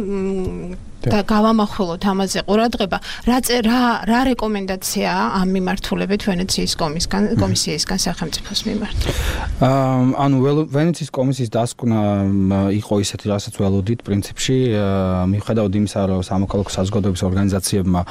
D: და გავამახვილოთ ამაზე ყურადღება. რა რეკომენდაციაა ამ მიმართულებით ვენეციის კომისიისგან სახელმწიფოს მიმართ?
G: ანუ ვენეციის კომისიის დასკვნა იყო ისეთი, რასაც ველოდით პრინციპში, მიუხედავად იმისა, რომ სამოქალაქო საზოგადოების ორგანიზაციებმა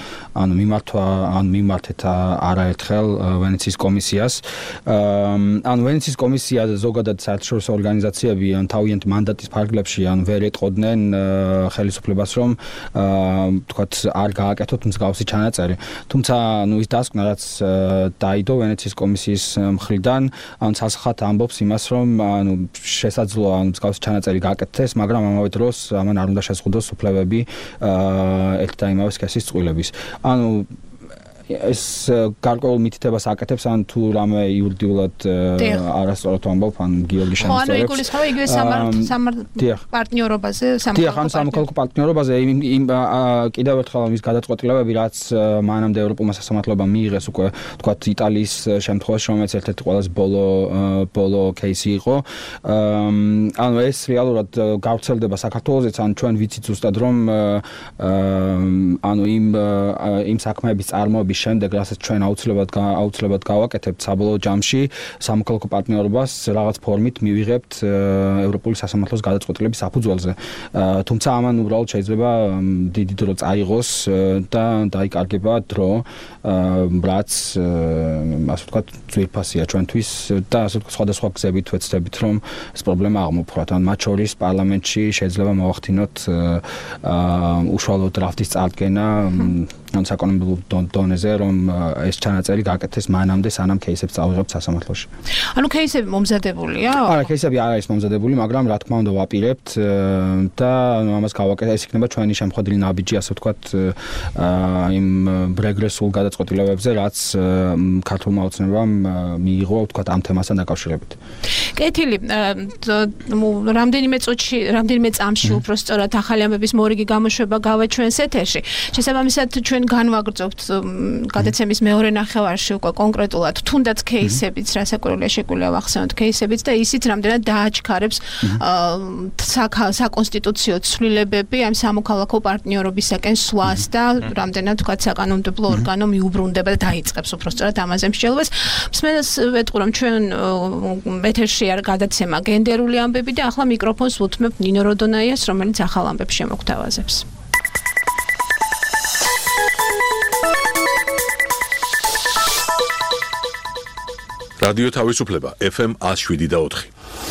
G: მიმართეთ არაერთხელ ვენეციის კომისიას. ანუ ვენეციის კომისია ზოგადად საერთაშორისო ორგანიზაციები თავიანთი მანდატის ფარგლებში ვერ ეტყოდნენ ხელისუფლებას, რომ თქვათ არ გააკეთოთ მსგავსი ჩანაწერი. თუმცა ის დასკვნა, რაც დაიდო ვენეციის კომისიის მხრიდან, ცალსახად ამბობს იმას, რომ შესაძლოა მსგავსი ჩანაწერი გააკეთდეს, მაგრამ ამავე დროს ამან არ უნდა შეზღუდოს უფლებები ერთ და იმავე სქესის წყვილების. ეს გარკვეულ მითითებას აკეთებს, ან თუ რამე იურიდიულად არასწორად ამბობ, ან გიორგი შემოწევს.
D: ანუ იგულისხმება იგივე პარტნიორობაზე,
G: სამოქალაქო პარტნიორობაზე, იმ კიდევ ერთხელ ის გადაწყვეტილებები, რაც მანამდე ევროპულმა სასამართლოებამ მიიღეს უკვე, თქვათ, იტალიის შემთხვევაში, რომელიც ერთ-ერთი ყველაზე ბოლო кейსი იყო. ანუ ეს რეალურად გავრცელდება საქართველოსაც, ან ჩვენ ვიცით ზუსტად, რომ იმ საქმეების წარმოების მის შემდეგ რასაც ჩვენ აუცილებლად გავაკეთებთ საბოლოო ჯამში სამოქალაქო პარტნიორობას რაღაც ფორმით მივიღებთ ევროპული სასამართლოს გადაწყვეტილების საფუძველზე. თუმცა ამან უბრალოდ შეიძლება დიდი დრო წაიღოს და დაიკარგება დრო, რაც ასე ვთქვათ ძვირფასია ჩვენთვის და ასე ვთქვათ სხვადასხვა გზებით ვეცდებით რომ ეს პრობლემა აღმოფხვრათ. ან მათ შორის პარლამენტში შეიძლება მოვახდინოთ უშუალო დრაფტის წარდგენა ან საკანონმდებლო დონეზე რომ ეს ჩანაწერი გაკეთდეს მანამდე სანამ кейსებს წავიღებთ სასამართლოში.
D: ანუ кейსები მომზადებულია?
G: არა, кейსები არ არის მომზადებული, მაგრამ რა თქმა უნდა ვაპირებთ და ამას გავაკეთებთ. ეს იქნება ჩვენი შემოხდილი ნაბიჯი, ასე ვთქვათ, იმ რეგრესულ გადაწყვეტილებებზე, რაც ქართულმა ოცნებამ მიიღო, ვთქვათ, ამ თემასთან დაკავშირებით.
D: კეთილი, რამდენიმე წამში უფრო სწორად ახალი ამბების მორიგი გამოშვება გავა ჩვენს ეთერში. შესაბამისად ჩვენ განვაგრძობთ გადაცემის მეორე ნახევარში უკვე კონკრეტულად თუნდაც кейსებიც, რასაკვირველია შეგვიძლია ვახსენოთ кейსებიც და ისიც რამდენად დააჩქარებს საკონსტიტუციო ცვლილებები ამ სამოქალაქო პარტნიორობისაკენ სვლას და რამდენად თქვათ საკანონმდებლო ორგანო მიუბრუნდება და დაიწყებს უფრო სწორად ამაზე მსჯელობას. მსმენელს ვეტყურობ ჩვენ ეთერში არ გადაცემა გენდერული ამბები და ახლა მიკროფონს ვუთმებ ნინო როდონაიას, რომელიც ახალ ამბებს შემოგთავაზებს.
A: რადიო თავისუფლება FM 107.4.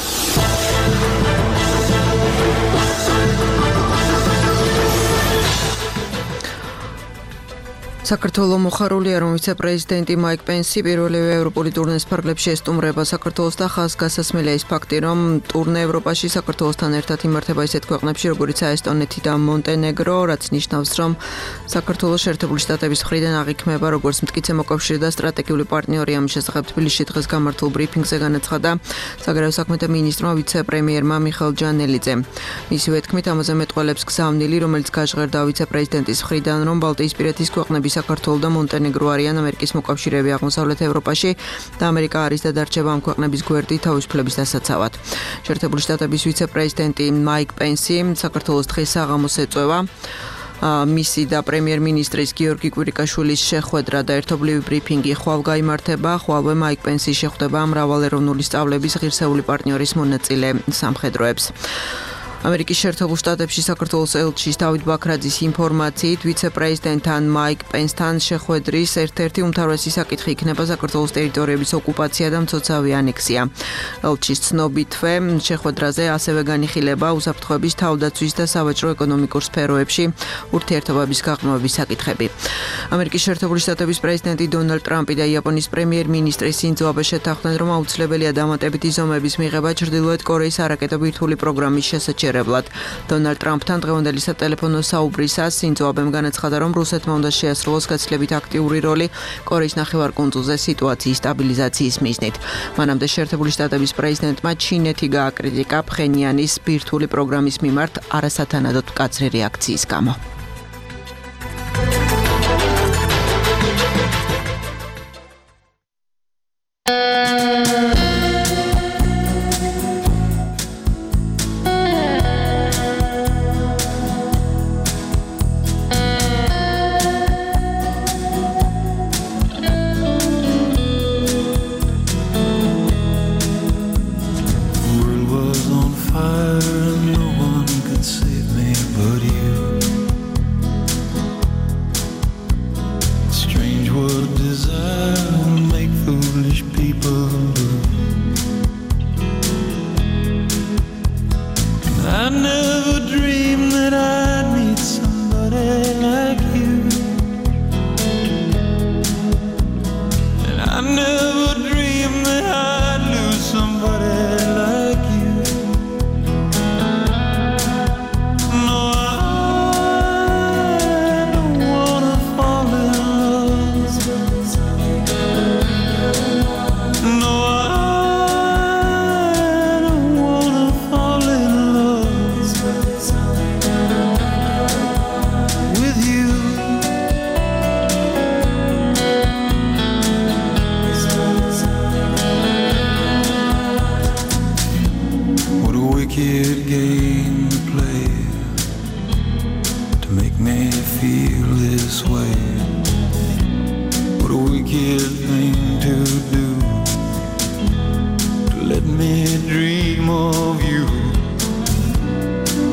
B: საქართველოს მოხარულია, რომ ვიცე-პრეზიდენტი მაიკ პენსი პირველივე ევროპული ტურნეს ფარგლებში ესტუმრება საქართველოს და ხაზგასასმელია ის ფაქტი, რომ ტურნე ევროპაში საქართველოსთან ერთად იმართება ისეთ ქვეყნებში, როგორიცაა ესტონეთი და მონტენეგრო, რაც ნიშნავს, რომ საქართველოს შეერთებული შტატების მხრიდან აღიქმება როგორც მტკიცე მოკავშირე და სტრატეგიული პარტნიორი. ამის შესახებ თბილისში დღეს გამართულ ბრიფინგზე განაცხადა საგარეო საქმეთა მინისტრმა ვიცე-პრემიერმა მიხეილ ჯანელიძემ. მისივე თქმით, ამაზე მეტყველებს გზავნილი, რომელიც გაჟღერდა ვიცე-პრეზიდენტის მხრიდან, რომ ბალტიისპირეთის ქვეყნების საქართველო და მონტენეგრო არიან ამერიკის მოკავშირეები აღმოსავლეთ ევროპაში და ამერიკა არის და დარჩება ამ ქვეყნების გვერდი თავისუფლების დასაცავად. შეერთებული შტატების ვიცე-პრეზიდენტი მაიკ პენსი საქართველოს დღეს საღამოს ეწევა მისი და პრემიერ-მინისტრის გიორგი კვირიკაშვილის შეხვედრა და ერთობლივი ბრიფინგი ხვალ გაიმართება. ხვალვე მაიკ პენსი შეხვდება მრავალეროვნული სწავლების ღირსეული პარტნიორის მონაწილე სამხედროებს. ამერიკის შეერთებულ შტატებში საქართველოს ელჩის დავით ბაქრაძის ინფორმაციით ვიცე-პრეზიდენტთან მაიკ პენსთან შეხვედრის ერთ-ერთი უმთავრესი საკითხი იქნება საქართველოს ტერიტორიების ოკუპაცია და მცოცავი ანექსია. ელჩის ცნობითვე შეხვედრაზე ასევე განიხილება უსაფრთხოების თავდაცვის და სავაჭრო-ეკონომიკურ სფეროებში ურთიერთობების გაღრმავების საკითხები. ამერიკის შეერთებული შტატების პრეზიდენტი დონალდ ტრამპი და იაპონიის პრემიერ-მინისტრი სინძო აბე შეთანხმდნენ, რომ აუცილებელია დამატებითი ზომების მიღება ჩრდილოეთ კორეის არაკეტო ბირთვული პროგრამის შესაჩერებლად. დონალდ ტრამპთან დღევანდელი სატელეფონო საუბრისას სინძო აბემ განაცხადა, რომ რუსეთმა უნდა შეასრულოს გაცილებით აქტიური როლი კორეის ნახევარკუნძულზე სიტუაციის სტაბილიზაციის მიზნით. მანამდე შეერთებული შტატების პრეზიდენტმა ჩინეთი გააკრიტიკა ფხენიანის ბირთვული პროგრამის მიმართ არასათანადოდ მკაცრი რეაქციის გამო.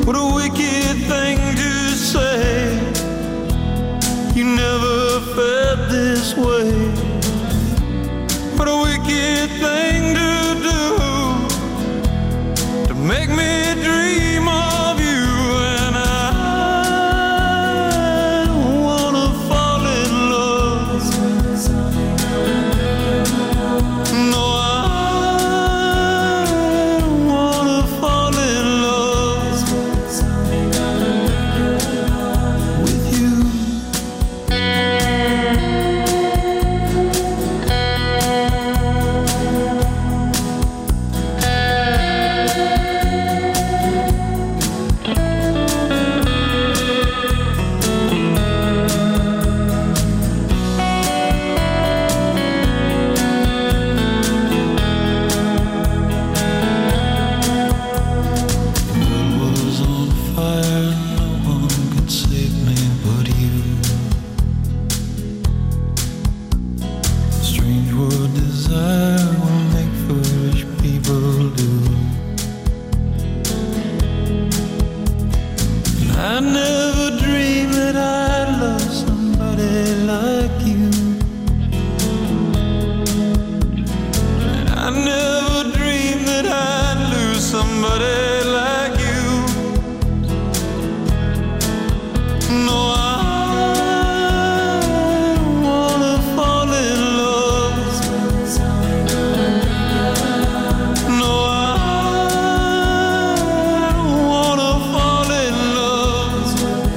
H: What a wicked thing to say. You never felt this way. What a wicked thing to do, to make me dream of you. And I don't wanna fall in love. No, I don't wanna fall in love with you. I never dreamed that I'd love somebody like you. And I never dreamed that I'd lose somebody like you. No, I don't wanna fall in love. No, I don't wanna fall in love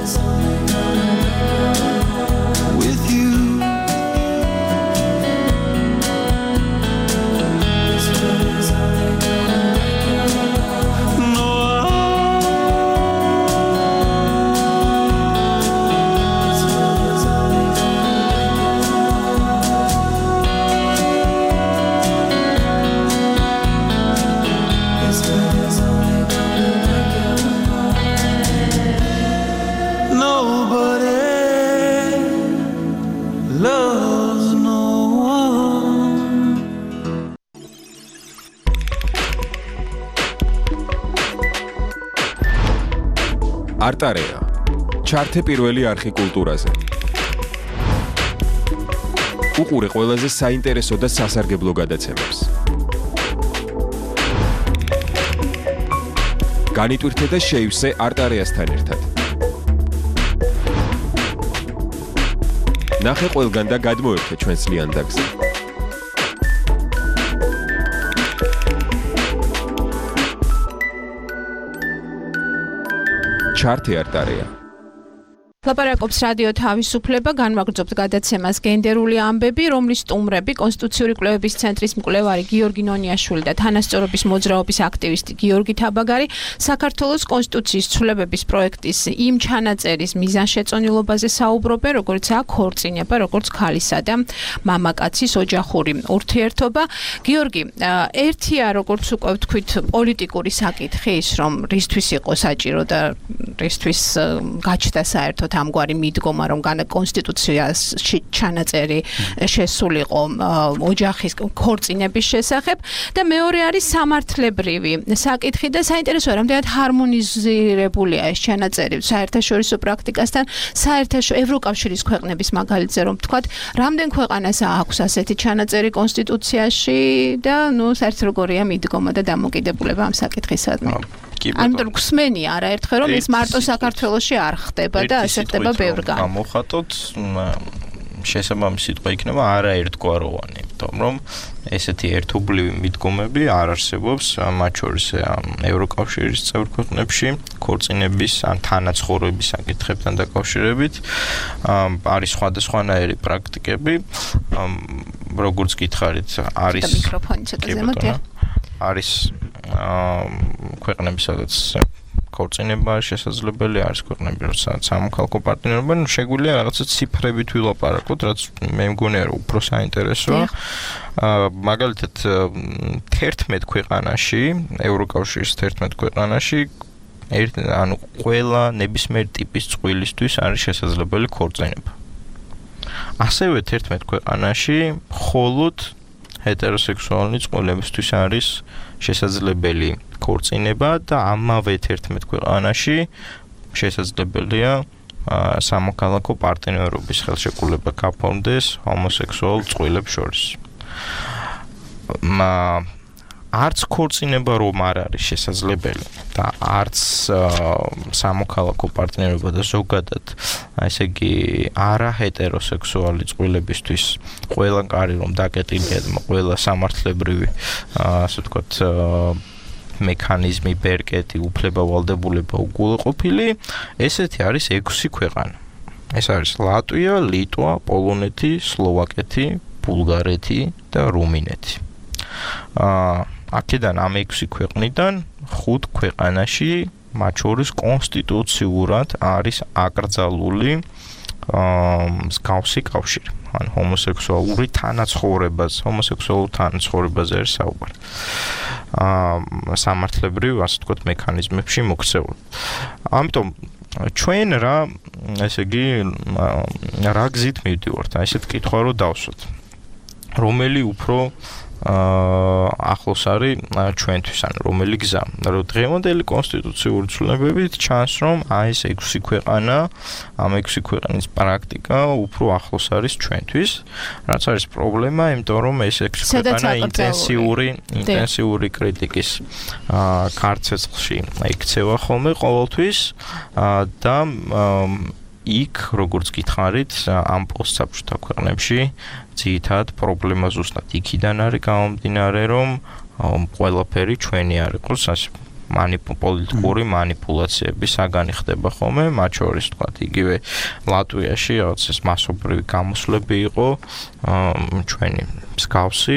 H: with you. No, nobody loves no one.
E: არტარეა. ჩართე პირველი არხი კულტურაზე. უყურე ყველაზე საინტერესო და სასარგებლო გადაცემებს. განიტვირთე და შეივსე არტარეასთან ერთად. ნახე ყველგან და გადმოერთე ჩვენს ლიანდაგზე. ჩართე არტარეა.
D: ლაპარაკობს რადიო თავისუფლება, განვაგრძობთ გადაცემას გენდერული ამბები, რომლის სტუმრები კონსტიტუციური კვლევების ცენტრის მკვლევარი გიორგი ნონიაშვილი და თანასწორობის მოძრაობის აქტივისტი გიორგი თაბაგარი საქართველოს კონსტიტუციის ცვლილებების პროექტის იმ ჩანაწერის მიზანშეწონილობაზე საუბრობენ, როგორც აქ ქორწინება, როგორც ქალისა და მამაკაცის ოჯახური ურთიერთობა. გიორგი, ერთია როგორც უკვე ვთქვით პოლიტიკური საკითხი ის, რომ რისთვის იყო საჭირო და რისთვის გაჩნდა საერთოდ ამგვარი მიდგომა, რომ კონსტიტუციაში ჩანაწერი შესულიყო ოჯახის ქორწინების შესახებ და მეორე არის სამართლებრივი საკითხი და საინტერესოა, რამდენად ჰარმონიზირებულია ეს ჩანაწერი საერთაშორისო პრაქტიკასთან, ევროკავშირის ქვეყნების მაგალითზე რომ ვთქვათ, რამდენ ქვეყანას აქვს ასეთი ჩანაწერი კონსტიტუციაში და საერთოდ როგორია მიდგომა და დამოკიდებულება ამ საკითხისადმი. ამიტომ გვსმენი არაერთხელ რომ ეს მარტო საქართველოში არ ხდება და ასე ხდება ბევრგან.
F: გამოხატოთ შესაბამისი სიტყვა იქნება არაერთგვაროვანი, იმიტომ რომ ესეთი ერთობლივი მიდგომები არ არსებობს მათ შორის ევროკავშირის წევრ ქვეყნებში ქორწინების ან თანაცხოვრების საკითხებთან დაკავშირებით. არის სხვადასხვანაირი პრაქტიკები, როგორც გითხარით, არის
D: მიკროფონი ცოტა ზემოთ
F: არის ქვეყნები, სადაც ქორწინება შესაძლებელი, არის ქვეყნები, სადაც სამოქალაქო პარტნიორობა, შეგვიძლია რაღაცა ციფრებით ვილაპარაკოთ, რაც მე მგონია რომ უფრო საინტერესოა. მაგალითად 11 ქვეყანაში, ევროკავშირის 11 ქვეყანაში ანუ ყველა ნებისმიერ ტიპის წყვილისთვის არის შესაძლებელი ქორწინება. ასევე 11 ქვეყანაში მხოლოდ ჰეტეროსექსუალური წყვილებისთვის არის შესაძლებელი ქორწინება და ამავე 11 ქვეყანაში შესაძლებელია სამოქალაქო პარტნიორობის ხელშეკრულება გაფორმდეს ჰომოსექსუალ წყვილებს შორის. არც ქორწინება რომ არ არის შესაძლებელი და არც სამოქალაქო პარტნიორობა და ზოგადად ესე იგი არა ჰეტეროსექსუალი წყვილებისთვის ყველა კარი რომ დაკეტილია და ყველა სამართლებრივი ასე ვთქვათ მექანიზმი, ბერკეტი, უფლება-ვალდებულება უგულოყოფილი, ესეთი არის 6 ქვეყანა. ეს არის ლატვია, ლიტვა, პოლონეთი, სლოვაკეთი, ბულგარეთი და რუმინეთი. აქედან ამ 6 ქვეყნიდან 5 ქვეყანაში მათ შორის კონსტიტუციურად არის აკრძალული მსგავსი კავშირი. ან ჰომოსექსუალურ თანაცხოვრებაზე არის საუბარი. სამართლებრივ, ასე ვთქვათ, მექანიზმებში მოქცეული. ამიტომ ჩვენ ესე იგი რა გზით მივდივართ? ესეთ კითხვა რომ დავსვათ. რომელი უფრო ახლოს არის ჩვენთვის, ან რომელი გზა? რომ დღევანდელი კონსტიტუციური ცვლილებებით ჩანს, რომ ეს 6 ქვეყანა, ამ 6 ქვეყნის პრაქტიკა უფრო ახლოს არის ჩვენთვის, რაც არის პრობლემა, იმიტომ რომ ეს 6 ქვეყანა ინტენსიური კრიტიკის ქარცეცხლში იქცევა ხოლმე ყოველთვის და იქ, როგორც გითხარით, ამ პოსტსაბჭოთა ქვეყნებში ძირითადად პრობლემა ზუსტად იქიდან არის გამომდინარე, რომ ყველაფერი ჩვენი არ იყოს, ასე პოლიტიკური манипуляციები საგანი ხდება ხოლმე, მათ შორის თქვათ იგივე ლატვიაში რაღაც ეს მასობრივი გამოსვლები იყო, ჩვენი მსგავსი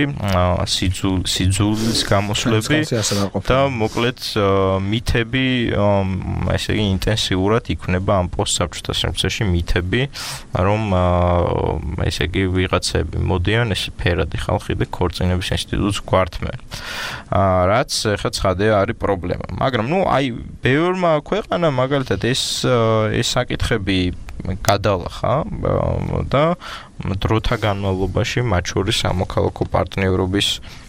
F: სიძულის გამოსვლები და მოკლედ მითები ესე იგი ინტენსიურად იქნება ამ პოსტსაბჭოთა სივრცეში მითები, რომ ესე იგი ვიღაცები მოდიან ეს ფერადი ხალხი და ქორწინების ინსტიტუტს გვართმენ. რაც ხა ცხადია არის პრობლემა. მაგრამ ბევრმა ქვეყანა მაგალითად ეს საკითხები გადალახა და დროთა განმავლობაში მათ შორის სამოქალაქო პარტნიორობის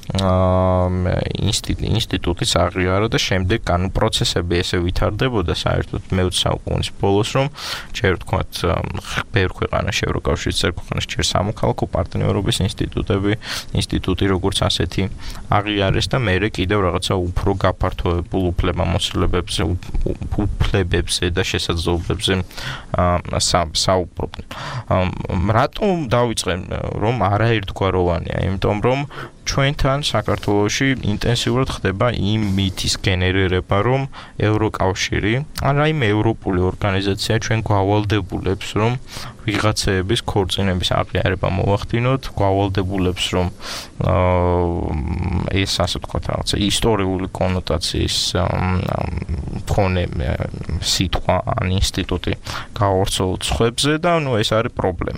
F: ინსტიტუტის აღიარა და შემდეგ პროცესები ესე ვითარდებოდა საერთოდ მე-20 საუკუნის ბოლოს, რომ ჯერ ვთქვათ ბევრ ქვეყანაში, ევროკავშირის წევრ ქვეყანაში ჯერ სამოქალაქო პარტნიორობის ინსტიტუტი როგორც ასეთი აღიარეს და მერე კიდევ რაღაცა უფრო გაფართოებულ უფლებებზე და შესაძლებლობებზე საუბრობდნენ. რატომ დავიწყე რომ არაერთგვაროვანია? იმიტომ რომ ჩვენთან საქართველოში ინტენსიურად ხდება იმ მითის გენერირება, რომ ევროკავშირი, ან რაიმე ევროპული ორგანიზაცია ჩვენ გვავალდებულებს, რომ ვიღაცეების ქორწინების აღიარება მოვახდინოთ, გვავალდებულებს, რომ ეს ასე ვთქვათ, რაღაცა ისტორიული კონოტაციის მქონე სიტყვა ან ინსტიტუტი გავავრცელოთ სხვებზე და ეს არის პრობლემა.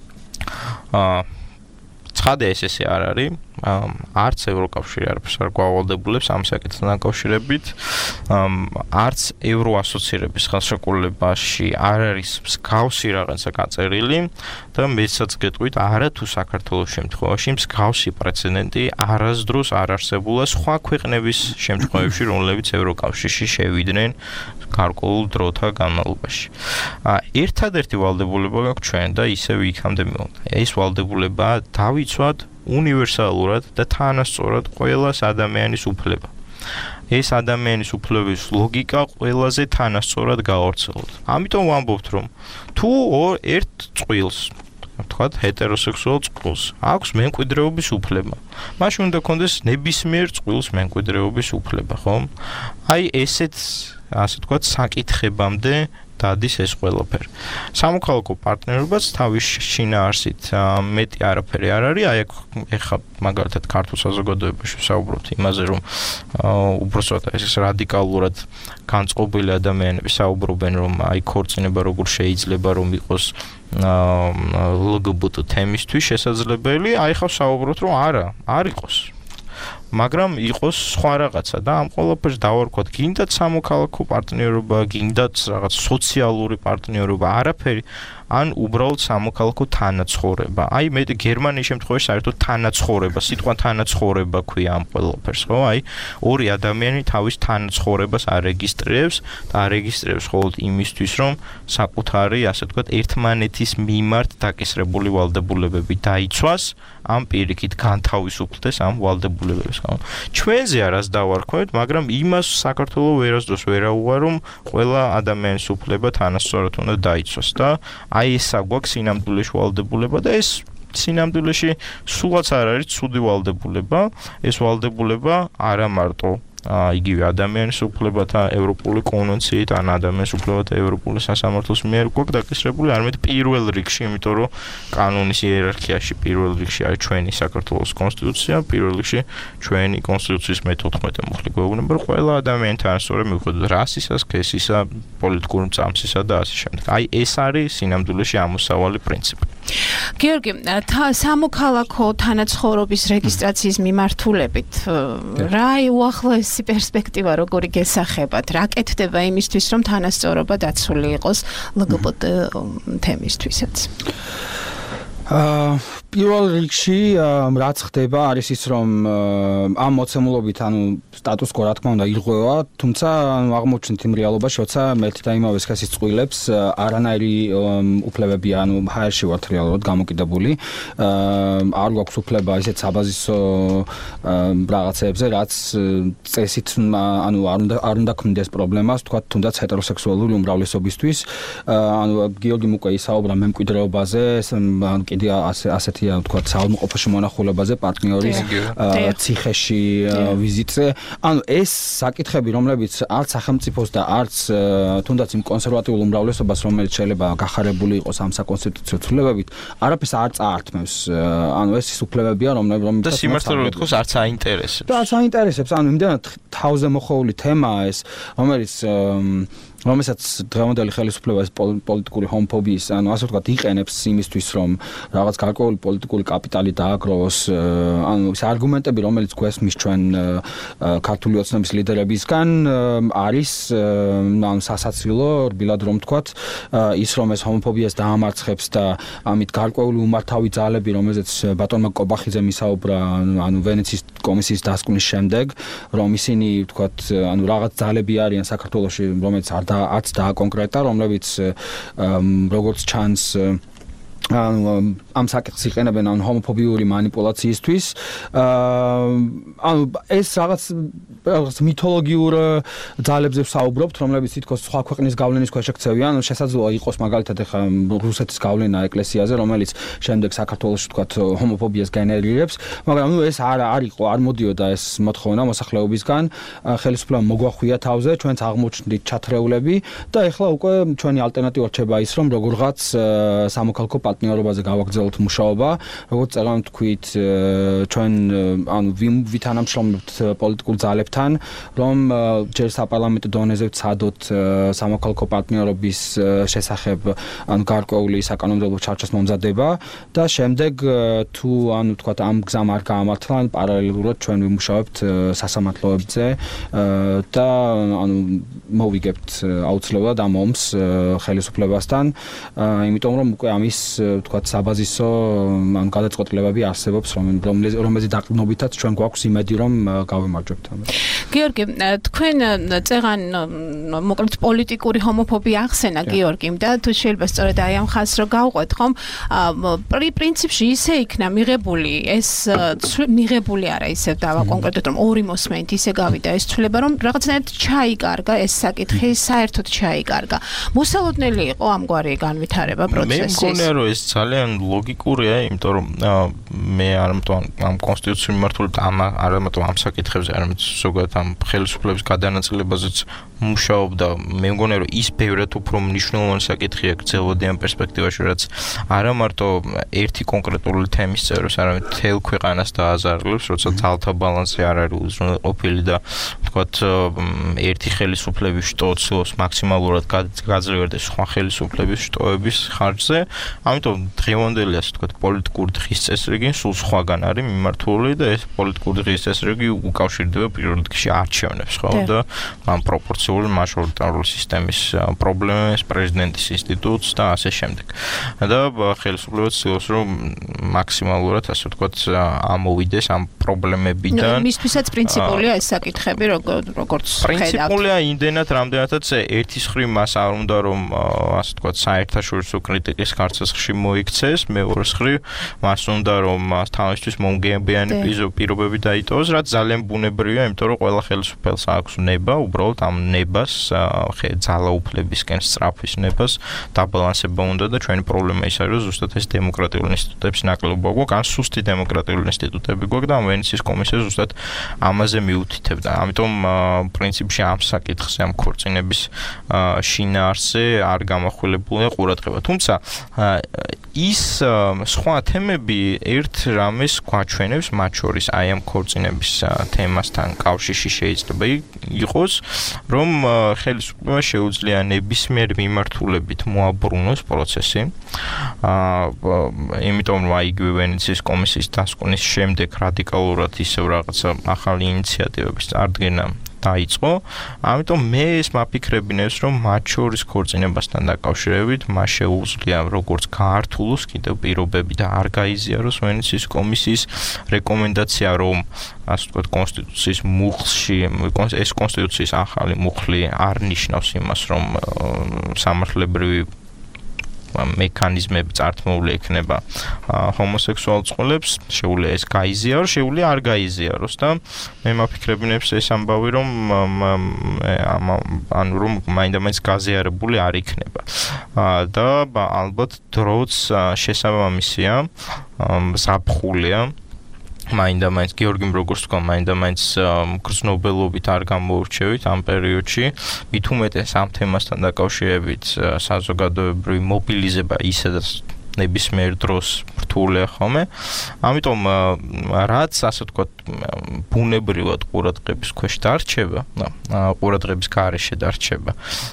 F: ცხადია ესე არ არის, არც ევროკავშირი არაფერს არ გვავალდებულებს ამ საკითხთან დაკავშირებით, არც ევროასოცირების ხელშეკრულებაში არ არის მსგავსი რაღაცა გაწერილი და მეცაც გეტყვით, არა თუ საქართველოს შემთხვევაში მსგავსი პრეცედენტი არასდროს არ არსებულა სხვა ქვეყნების შემთხვევებში, რომლებიც ევროკავშირში შევიდნენ გარკვეულ დროთა განმავლობაში. ერთადერთი ვალდებულება გაქვს ჩვენ და ისევ იქამდე მივიდა. ეს ვალდებულება დავიცვათ უნივერსალურად და თანასწორად ყველას ადამიანის უფლება. ეს ადამიანის უფლების ლოგიკა ყველაზე თანასწორად გავავრცელოთ. ამიტომ ვამბობთ, რომ თუ ერთ წყვილს, ვთქვათ, ჰეტეროსექსუალ წყვილს აქვს მემკვიდრეობის უფლება, მაშინ უნდა კონდეს ნებისმიერ წყვილს მემკვიდრეობის უფლება, ხო? ესეც, ასე ვთქვათ, საკითხებამდე დადის ეს ყველაფერი. სამოქალაქო პარტნიორობაც თავის შინაარსით მეტი არაფერი არ არის. ეხლა მაგალითად ქართულ საზოგადოებაში ვსაუბრობთ იმაზე, რომ უბრალოდ ეს რადიკალურად განწყობილი ადამიანები საუბრობენ, რომ ქორწინება როგორ შეიძლება რომ იყოს LGBT თემისთვის შესაძლებელი, ეხლა ვსაუბრობთ, რომ არ იყოს. მაგრამ იყოს სხვა რაღაცა და ამ ყველაფერს დავარქვათ, გინდათ სამოქალაქო პარტნიორობა, გინდათ რაღაც სოციალური პარტნიორობა, არაფერი ან უბრალოდ სამოქალაქო თანაცხოვრება. აი მე გერმანიის შემთხვევაში საერთოდ თანაცხოვრება, სიტყვა თანაცხოვრება ქვია ამ ყველაფერს, ხო? აი ორი ადამიანი თავის თანაცხოვრებას არეგისტრირებს და არეგისტრირებს მხოლოდ იმისთვის, რომ საკუთარი, ასე ვთქვათ, ერთმანეთის მიმართ დაკისრებული ვალდებულებები დაიცვას, ამ პირიქით განთავისუფლდეს ამ ვალდებულებებს. ჩვენზე არას დავარქვევთ, მაგრამ იმას საქართველოს ვერასდროს ვერაუღარ, რომ ყველა ადამიანის უფლება თანასწორად უნდა დაიცვას და აი ეს აგვაქვს სინამდვილეში ვალდებულება და ეს სინამდვილეში სულაც არ არის ცუდი ვალდებულება, ეს ვალდებულება არა მარტო იგივე ადამიანის უფლებათა ევროპული კონვენციით ან ადამიანის უფლებათა ევროპული სასამართლოს მიერ გვაქვს დაკისრებული, არამედ პირველ რიგში, იმიტომ რომ კანონის იერარქიაში პირველ რიგში არის ჩვენი საქართველოს კონსტიტუცია, პირველ რიგში ჩვენი კონსტიტუციის მე-14 მუხლი გვეუბნება, რომ ყველა ადამიანი თანასწორია მიუხედავად რასისა, სქესისა, პოლიტიკური წამსისა და ასე შემდეგ. აი ეს არის სინამდვილეში ამოსავალი პრინციპი.
D: გიორგი, სამოქალაქო თანაცხოვრების რეგისტრაციის მიმართულებით რა უახლოესი პერსპექტივა როგორი გესახებათ? რა კეთდება იმისთვის, რომ თანასწორობა დაცული იყოს LGBT თემისთვისაც?
G: პირველ რიგში რაც ხდება არის ის რომ ამ მოცემულობით სტატუს კო რა თქმა უნდა ირღვევა, თუმცა აღმოჩნდით იმ რეალობაში, როცა მეთი და იმავე სქესის წყვილებს არანაირი უფლებები ჰაერში ვართ რეალურად გამოკიდებული. არ გვაქვს უფლება ისეთ საბაზისო რაღაცებზე, რაც წესით არ უნდა ქმნდეს პრობლემას, თქვა თუნდაც ჰეტეროსექსუალური უმრავლესობისთვის. გიორგიმ უკვე ისაუბრა მემკვიდრეობაზე, კიდე ასეთია თქვა საავადმყოფოში მონახულებაზე, პარტნიორის ციხეში ვიზიტზე. ეს საკითხები, რომლებიც არც სახელმწიფოს და არც თუნდაც იმ კონსერვატიულ უმრავლესობას, რომელიც შეიძლება გახარებული იყოს ამ საკონსტიტუციო ცვლილებებით, არაფერს არ წაართმევს. ეს ის უფლებებია, რომლებიც
F: და სიმართლე რომ ვთქოს, არც აინტერესებს.
G: და არც აინტერესებს, იმდენად თავზე მოხოვული თემაა ეს, რომელსაც დღევანდელი ხელისუფლება პოლიტიკური ჰომოფობიის, ასე ვთქვათ, იყენებს იმისთვის, რომ რაღაც გარკვეული პოლიტიკური კაპიტალი დააგროვოს, ეს არგუმენტები, რომელიც გვესმის ჩვენ ქართული ოცნების ლიდერებისგან, არის სასაცილო, რბილად რომ ვთქვათ, ის რომ ეს ჰომოფობიას დაამარცხებს და ამით გარკვეული უმართავი ძალები, რომელზეც ბატონმა კობახიძემ ისაუბრა, ვენეციის კომისიის დასკვნის შემდეგ, რომ ისინი, ვთქვათ, რაღაც ძალები არიან საქართველოში, რომელიც არც დააკონკრეტა, რომლებიც როგორც ჩანს ამ საკითხს იყენებენ ჰომოფობიური მანიპულაციისთვის. ეს რაღაც მითოლოგიურ ძალებზე ვსაუბრობთ, რომლებიც თითქოს სხვა ქვეყნის გავლენის ქვეშ ექცევიან. შესაძლოა იყოს მაგალითად ახლა რუსეთის გავლენა ეკლესიაზე, რომელიც შემდეგ საქართველოში ვთქვათ ჰომოფობიას გენერირებს, მაგრამ ეს არ იყო, არ მოდიოდა ეს მოთხოვნა მოსახლეობისგან. ხელისუფლებამ მოგვახვია თავზე, ჩვენც აღმოჩნდით ჩათრეულები და ახლა უკვე ჩვენი ალტერნატივა რჩება ის, რომ როგორღაც სამოქალაქო პარტნიორობაზე გავაგრძელოთ მუშაობა, როგორც წელს თქვით, ჩვენ ვითანამშრომლებთ პოლიტიკურ ძალებთან, რომ ჯერ საპარლამენტო დონეზე ვცადოთ სამოქალაქო პარტნიორობის შესახებ გარკვეული საკანონმდებლო ჩარჩოს მომზადება და შემდეგ თუ ვთქვათ ამ გზამ არ გაამართლა, პარალელურად ჩვენ ვიმუშავებთ სასამართლოებზე და მოვიგებთ აუცილებლად ამ ომს ხელისუფლებასთან, იმიტომ რომ უკვე ამის ვთქვათ საბაზისო გადაწყვეტილებები არსებობს, რომელზეც დაყრდნობითაც ჩვენ გვაქვს იმედი, რომ გავიმარჯვებთ.
D: გიორგი, თქვენ წეღან მოკლედ პოლიტიკური ჰომოფობია ახსენა გიორგიმ და თუ შეიძლება სწორედ აი ამ ხაზს რომ გავყვეთ, ხომ? პრინციპში ისე იქნა მიღებული ეს მიღებული არა ისე დავაკონკრეტოთ, რომ ორი მოსმენით ისე გავიდა ეს ცვლილება, რომ რაღაცნაირად ჩაიკარგა ეს საკითხი, საერთოდ ჩაიკარგა. მოსალოდნელი იყო ამგვარი განვითარება პროცესის.
F: მე მგონია, რომ ეს ძალიან ლოგიკურია, იმიტომ რომ მე არამედ ამ კონსტიტუციის მიმართულებით არამედ ამ საკითხებზე, არამედ ზოგადად ამ ხელისუფლების გადანაწილებაზეც მუშაობდა. მე მგონია, რომ ის ბევრად უფრო მნიშვნელოვანი საკითხია გრძელვადიან პერსპექტივაში, რაც არა მარტო ერთი კონკრეტული თემის წეროს, არამედ მთელ ქვეყანას დააზარალებს, როცა ძალთა ბალანსი არ არის უზრუნველყოფილი და ვთქვათ, ერთი ხელისუფლების შტო ცდილობს მაქსიმალურად გაძლიერდეს სხვა ხელისუფლების შტოების ხარჯზე. ამიტომ ამიტომ დღევანდელი ასე ვთქვათ პოლიტიკური დღის წესრიგი სულ სხვაგან არის მიმართული და ეს პოლიტიკური დღის წესრიგი უკავშირდება პირველ რიგში არჩევნებს, ხო? და ამ პროპორციული მაჟორიტარული სისტემის პრობლემებს, პრეზიდენტის ინსტიტუტს და ასე შემდეგ. და ხელისუფლება ცდილობს რომ მაქსიმალურად ასე ვთქვათ ამოვიდეს ამ პრობლემებიდან.
D: მისთვისაც პრინციპულია ეს საკითხები, როგორც ხედავთ.
F: პრინციპულია იმდენად, რამდენადაც ერთის მხრივ მას არ უნდა რომ ასე ვთქვათ საერთაშორისო კრიტიკის ხარჯზე მოიქცეს, მეორეს მხრივ მას უნდა რომ თავისთვის მომგებიანი პირობები დაიტოვოს, რაც ძალიან ბუნებრივია, იმიტომ რომ ყველა ხელისუფლებას აქვს ნება, უბრალოდ ამ ნებას ძალაუფლებისკენ სწრაფვის ნებას დაბალანსება უნდა და ჩვენი პრობლემა ის არის, რომ ზუსტად ეს დემოკრატიული ინსტიტუტების ნაკლებობა გვაქვს, ან სუსტი დემოკრატიული ინსტიტუტები გვაქვს და ამ ვენეციის კომისია ზუსტად ამაზე მიუთითებდა. ამიტომ პრინციპში ამ საკითხზე, ამ ქორწინების შინაარსზე არ გამახვილებულია ყურადღება. თუმცა ის სხვა თემები ერთ რამეს გვაჩვენებს, მათ შორის აი ამ ქორწინების თემასთან კავშირში შეიძლება იყოს, რომ ხელისუფლება შეუძლია ნებისმიერ მიმართულებით მოაბრუნოს პროცესი. იმიტომ რომ იგივე ვენეციის კომისიის დასკვნის შემდეგ რადიკალურად ისევ რაღაცა ახალი ინიციატივების წარდგენა დაიწყო. ამიტომ მე ეს მაფიქრებინებს, რომ მათ შორის ქორწინებასთან დაკავშირებით მას შეუძლია როგორც გაართულოს კიდევ პირობები და არ გაიზიაროს ვენეციის კომისიის რეკომენდაცია, რომ ასე ვთქვათ კონსტიტუციის მუხლში ეს კონსტიტუციის ახალი მუხლი არ ნიშნავს იმას, რომ სამართლებრივი მექანიზმები წართმეული ექნება ჰომოსექსუალ წყვილებს, შეუძლია ეს გაიზიაროს, შეუძლია არ გაიზიაროს და მე მაფიქრებინებს ეს ამბავი, რომ ანუ რომ მაინდა-მაინც გაზიარებული არ იქნება. და ალბათ დროც შესაბამისია, ზაფხულია მაინდა-მაინც გიორგიმ როგორც თქვა, მაინდა-მაინც გრძნობელობით არ გამოურჩევით ამ პერიოდში, მით უმეტეს ამ თემასთან დაკავშირებით საზოგადოებრივი მობილიზება ისედაც ნებისმიერ დროს რთულია ხოლმე. ამიტომ რაც ასე ვთქვათ ბუნებრივად ყურადღების ქვეშ დარჩება, ყურადღების გარეშე დარჩება.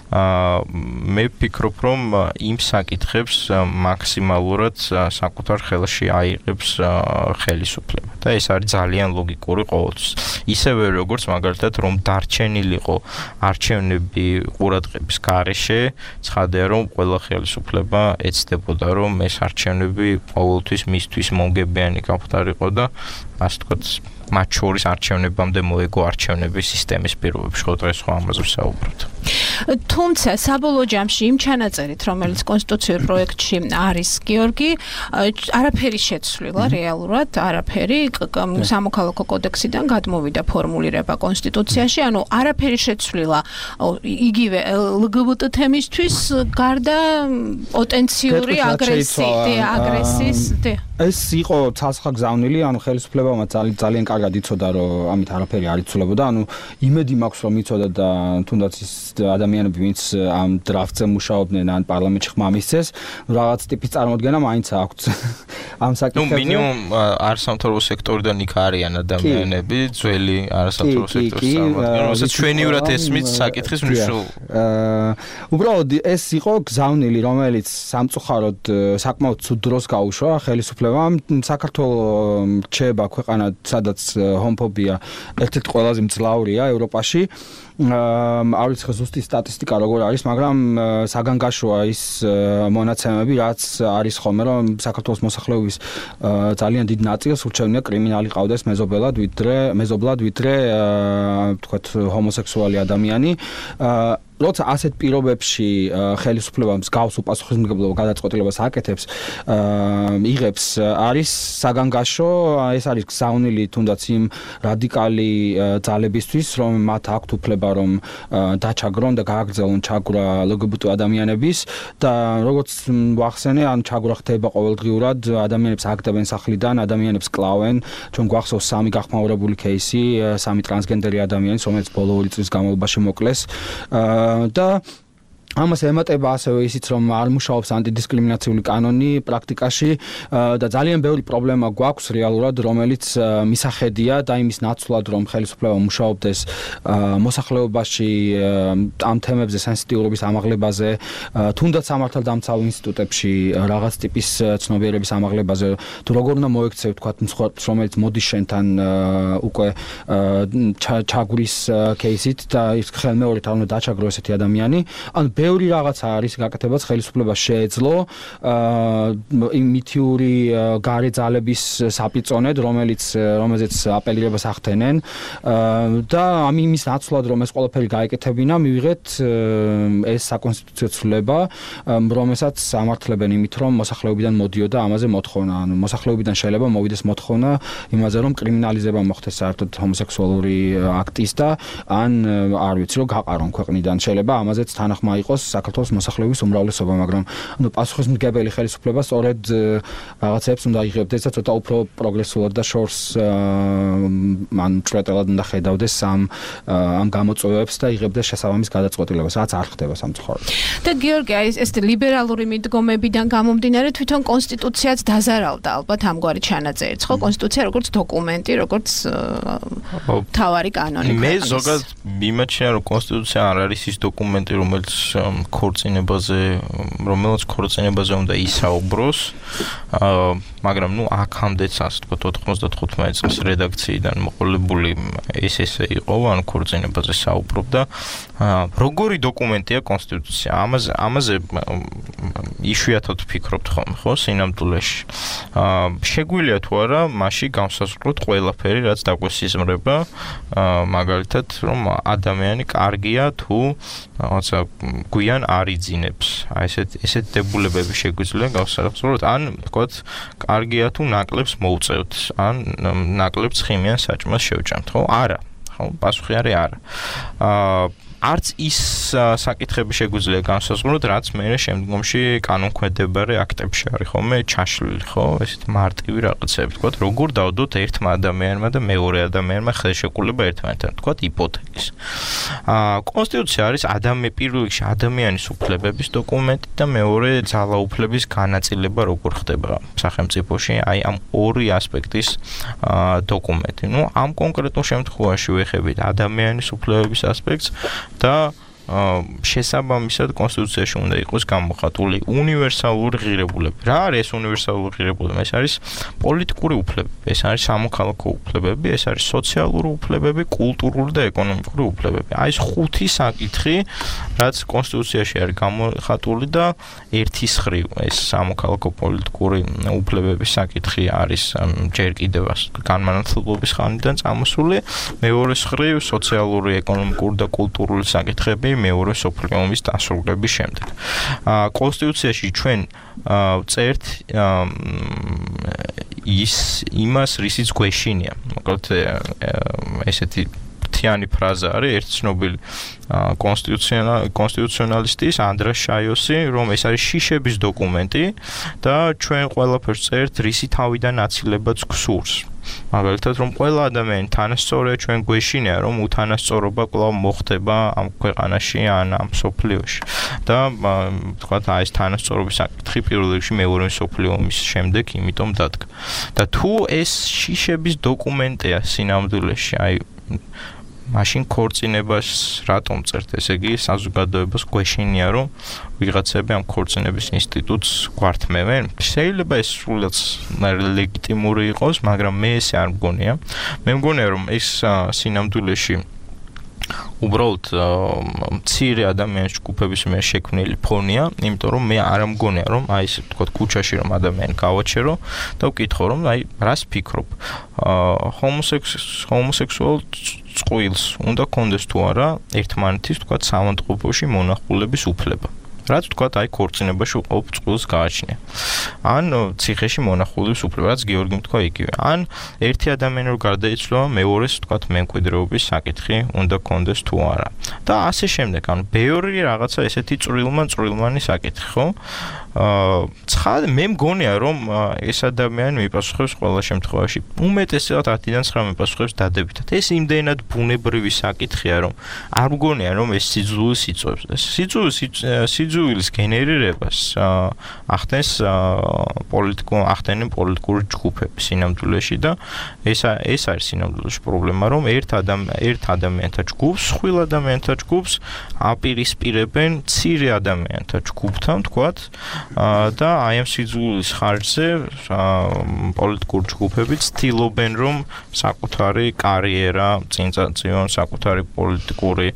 F: მე ვფიქრობ, რომ იმ საკითხებს მაქსიმალურად საკუთარ ხელში აიღებს ხელისუფლება. და ეს არის ძალიან ლოგიკური ყოველთვის. ისევე როგორც მაგალითად რომ დარჩენილიყო არჩევნები ყურადღების გარეშე, ცხადია რომ ყველა ხელისუფლება ეცდებოდა რომ ეს არჩევნები ყოველთვის მისთვის მომგებიანი გახდარიყო და ასე ვთქვათ მათ შორის არჩევნებამდე მოეგო არჩევნების სისტემის პირობებში, ხო დღეს ხო ამაზე ვსაუბრობთ.
D: თუმცა საბოლოო ჯამში იმ ჩანაწერით, რომელიც კონსტიტუციურ პროექტში არის, გიორგი, არაფერი შეცვლილა რეალურად, არაფერი სამოქალაქო კოდექსიდან გადმოვიდა ფორმულირება კონსტიტუციაში, ანუ არაფერი შეცვლილა იგივე LGBT თემისთვის გარდა პოტენციური აგრესიის
G: ეს იყო ცალსახგზავნილი, ანუ ხელისუფლებამ ძალიან კარგად იცოდა, რომ ამით არაფერი არ იცვლებოდა, ანუ იმედი მაქვს, რომ იცოდა და თუნდაც ის ადამიანები, ვინც ამ დრაფტზე მუშაობდნენ, ან პარლამენტში ხმამისცეს, რაღაც ტიპის წარმოდგენა მაინც აქვთ ამ საკითხებზე.
F: ნუ მინიმუმ არასამთავრობო სექტორიდან იქ არიან ადამიანები, ძველი არასამთავრობო სექტორის წარმოადგენენ, რასაც ჩვენივრად ესმის საკითხის მნიშვნელობა.
G: უბრალოდ ეს იყო გზავნილი, რომელიც სამწუხაროდ საკმაოდ ცუდ დროს გაუშვა ხელისუფლებამ. საქართველოს რჩება ქვეყანა, სადაც ჰომოფობია ერთ-ერთი ყველაზე მძლავრია ევროპაში. არ ვიცი ზუსტი სტატისტიკა როგორ არის, მაგრამ საგანგაშოა ის მონაცემები, რაც არის ხოლმე, რომ საქართველოს მოსახლეობის ძალიან დიდ ნაწილს ურჩევნია კრიმინალი ყავდეს მეზობლად, ვიდრე ვთქვათ ჰომოსექსუალი ადამიანი. როცა ასეთ პირობებში ხელისუფლება მსგავს უპასუხისმგებლობა გადაწყვეტილებას აკეთებს, იღებს, არის საგანგაშო, ეს არის გზავნილი თუნდაც იმ რადიკალი ძალებისთვის, რომ მათ აქვთ უფლება რომ დაჩაგრონ და გააგრძელონ ჩაგვრა LGBT ადამიანების და როგორც ვახსენე, ან ჩაგვრა ხდება ყოველდღიურად, ადამიანებს აგდებენ სახლიდან, ადამიანებს კლავენ. ჩვენ გვახსოვს 3 გახმაურებული кейსი, 3 ტრანსგენდერი ადამიანის, რომელიც ბოლო 2 წლის განმავლობაში მოკლეს. და ამას ემატება ასევე ისიც, რომ არ მუშაობს ანტიდისკრიმინაციული კანონი პრაქტიკაში და ძალიან ბევრი პრობლემა გვაქვს რეალურად, რომელიც მისახედია და იმის ნაცვლად, რომ ხელისუფლება მუშაობდეს მოსახლეობაში ამ თემებზე, სენსიტიურობის ამაღლებაზე, თუნდაც სამართალდამცავ ინსტიტუტებში რაღაც ტიპის ცნობიერების ამაღლებაზე, თუ როგორ უნდა მოექცევთ, თქვათ, მსხვერპლს, რომელიც მოდის შენთან უკვე ჩაგვრის კეისით და ხელმეორედ არ უნდა დაჩაგრო ესეთი ადამიანი, ან ბევრი რაღაცა არის გაკეთებაც ხელისუფლებას შეეძლო მითიური გარე ძალების საპიწონედ, რომელზეც აპელირებას ახდენენ და იმის ნაცვლად, რომ ეს ყველაფერი გაეკეთებინა, მივიღეთ ეს საკონსტიტუციო ცვლილება, რომელსაც ამართლებენ იმით, რომ მოსახლეობიდან მოდიოდა ამაზე მოთხოვნა, ანუ მოსახლეობიდან შეიძლება მოვიდეს მოთხოვნა იმაზე, რომ კრიმინალიზება მოხდეს საერთოდ ჰომოსექსუალური აქტის და ან არ ვიცი, რომ გაყარონ ქვეყნიდან, შეიძლება ამაზეც თანახმა იყოს საქართველოს მოსახლეობის უმრავლესობა, მაგრამ ანუ პასუხისმგებელი ხელისუფლება სწორედ რაღაცებს უნდა იღებდეს და ცოტა უფრო პროგრესულად და შორს ან ჭრეტელად უნდა ხედავდეს ამ გამოწვევებს და იღებდეს შესაბამის გადაწყვეტილებას, რაც არ ხდება სამწუხაროდ.
D: და გიორგი, ეს ლიბერალური მიდგომებიდან გამომდინარე თვითონ კონსტიტუციაც დაზარავდა ალბათ ამგვარი ჩანაწერიც, ხო? კონსტიტუცია როგორც დოკუმენტი, როგორც თავარი კანონი.
F: მე ზოგადად მიმაჩნია, რომ კონსტიტუცია არ არის ის დოკუმენტი, რომელიც ქორწინებაზე უნდა ისაუბროს, მაგრამ აქამდეც ასე ვთქვათ 95 წლის რედაქციიდან მოყოლებული ესე იყო, ანუ ქორწინებაზე საუბრობდა. როგორი დოკუმენტია კონსტიტუცია? ამაზე იშვიათად ვფიქრობთ ხოლმე, ხო, სინამდვილეში. შეგვიძლია თუ არა მასში განსაზღვროთ ყველაფერი, რაც დაგვესიზმრება, მაგალითად, რომ ადამიანი კარგია თუ რაღაცა გვიან არ იძინებს. აი ესეთ დებულებები შეგვიძლია გავსახსოვროთ, ან თქვათ, კარგია თუ ნაკლებს მოუწევთ, ან ნაკლებს ხიმიან საჭმელს შევჭამთ, ხო? არა. ხო, პასუხი არის არა. არც ის საკითხები შეგვიძლია განსაზღვროთ, რაც მე შემდგომში კანონქვედებარე აქტებში არის ხოლმე ჩაშლილი, ხო? ესეთ მარტივი რაღაცები, თქვათ, როგორ დავდოთ ერთმა ადამიანმა და მეორე ადამიანმა ხელშეკრულება ერთმანეთთან, თქვათ, იპოთეკის. კონსტიტუცია არის პირველ რიგში ადამიანის უფლებების დოკუმენტი და მეორე ძალაუფლების განაწილება როგორ ხდება სახელმწიფოში, აი ამ ორი ასპექტის დოკუმენტი. ნუ ამ კონკრეტულ შემთხვევაში ვეხებით ადამიანის უფლებების ასპექტს და შესაბამისად კონსტიტუციაში უნდა იყოს გამოხატული უნივერსალური ღირებულება. რა არის ეს უნივერსალური ღირებულება? ეს არის პოლიტიკური უფლებები, ეს არის სამოქალაქო უფლებები, ეს არის სოციალური უფლებები, კულტურული და ეკონომიკური უფლებები. აი ეს ხუთი საკითხი, რაც კონსტიტუციაში არის გამოხატული და ერთის ხრივ ეს სამოქალაქო პოლიტიკური უფლებების საკითხი არის ჯერ კიდევ განმანათლებლობის ხანიდან წამოსული, მეორე ხრივ სოციალური, ეკონომიკური და კულტურული საკითხები მეორე მსოფლიო ომის დასრულების შემდეგ. კონსტიტუციაში ჩვენ წერთ იმას, რისიც გვეშინია. მოკლედ ესეთი თიანი ფრაზა არის ერთ ცნობილი კონსტიტუციონალისტის ანდრას შაიოსი, რომ ეს არის შიშების დოკუმენტი და ჩვენ ყველაფერს წერთ რისი თავიდან აცილებაც გსურს. მაგალითად, რომ ყველა ადამიანი თანასწორია, ჩვენ გვეშინია, რომ უთანასწორობა კვლავ მოხდება ამ ქვეყანაში ან ამ მსოფლიოში. და თქვათ, აი ეს თანასწორობის საკითხი პირველ რიგში მეორე მსოფლიო ომის შემდეგ იმიტომ დადგა. და თუ ეს შიშების დოკუმენტია სინამდვილეში, აი მაშინ ქორწინებას რატომ წერთ? ესე იგი, საზოგადოებას გვეშინია, რომ ვიღაცები ამ ქორწინების ინსტიტუტს გვართმევენ. შეიძლება ეს სრულად ლეგიტიმური იყოს, მაგრამ მე ესე არ მგონია. მე მგონია, რომ ეს სინამდვილეში უბრალოდ მცირე ადამიანის ჯგუფების მიერ შექმნილი ფონია, იმიტომ რომ მე არ მგონია, რომ აი ესე ვთქვათ, ქუჩაში რომ ადამიანი გავაჩერო და ვკითხო, რომ აი რას ფიქრობ? ჰომოსექსუალ წყვილს უნდა კონდეს თუ არა ერთმანეთის, ვთქვათ, სამავთყოფოში მონახულების უფლება. რაც თქვათ აი ქორწინებაში უყოფ წყვილს გააჩნია. ან ციხეში მონახულის უფლება, რაც გიორგიმ თქვა იგივე. ან ერთი ადამიანი რო გარდაიცვალა, მეორეს თქვათ მემკვიდრეობის საკითხი უნდა კონდეს თუ არა. და ასე შემდეგ, ანუ ბევრი რაღაცა ესეთი წვრილმანი საკითხი, ხო? ცხადია, მე მგონია რომ ეს ადამიანი მიპასუხებს ყველა შემთხვევაში. უმეტესად 10-დან 9 მიპასუხებს დადებითად. ეს იმდენად ბუნებრივი საკითხია, რომ არ მგონია რომ ეს სიძულვილს იწვევს. სიძულვილის გენერირებას ახდენენ პოლიტიკური ჯგუფები სინამდვილეში და ეს არის სინამდვილეში პრობლემა, რომ ერთ ადამიანთა ჯგუფს, ხვილ ადამიანთა ჯგუფს აპირისპირებენ მცირე ადამიანთა ჯგუფთან, თქვათ, და აი ამ სიძულვილის ხარჯზე პოლიტიკური ჯგუფები ცდილობენ რომ საკუთარი კარიერა წინწაწიონ, საკუთარი პოლიტიკური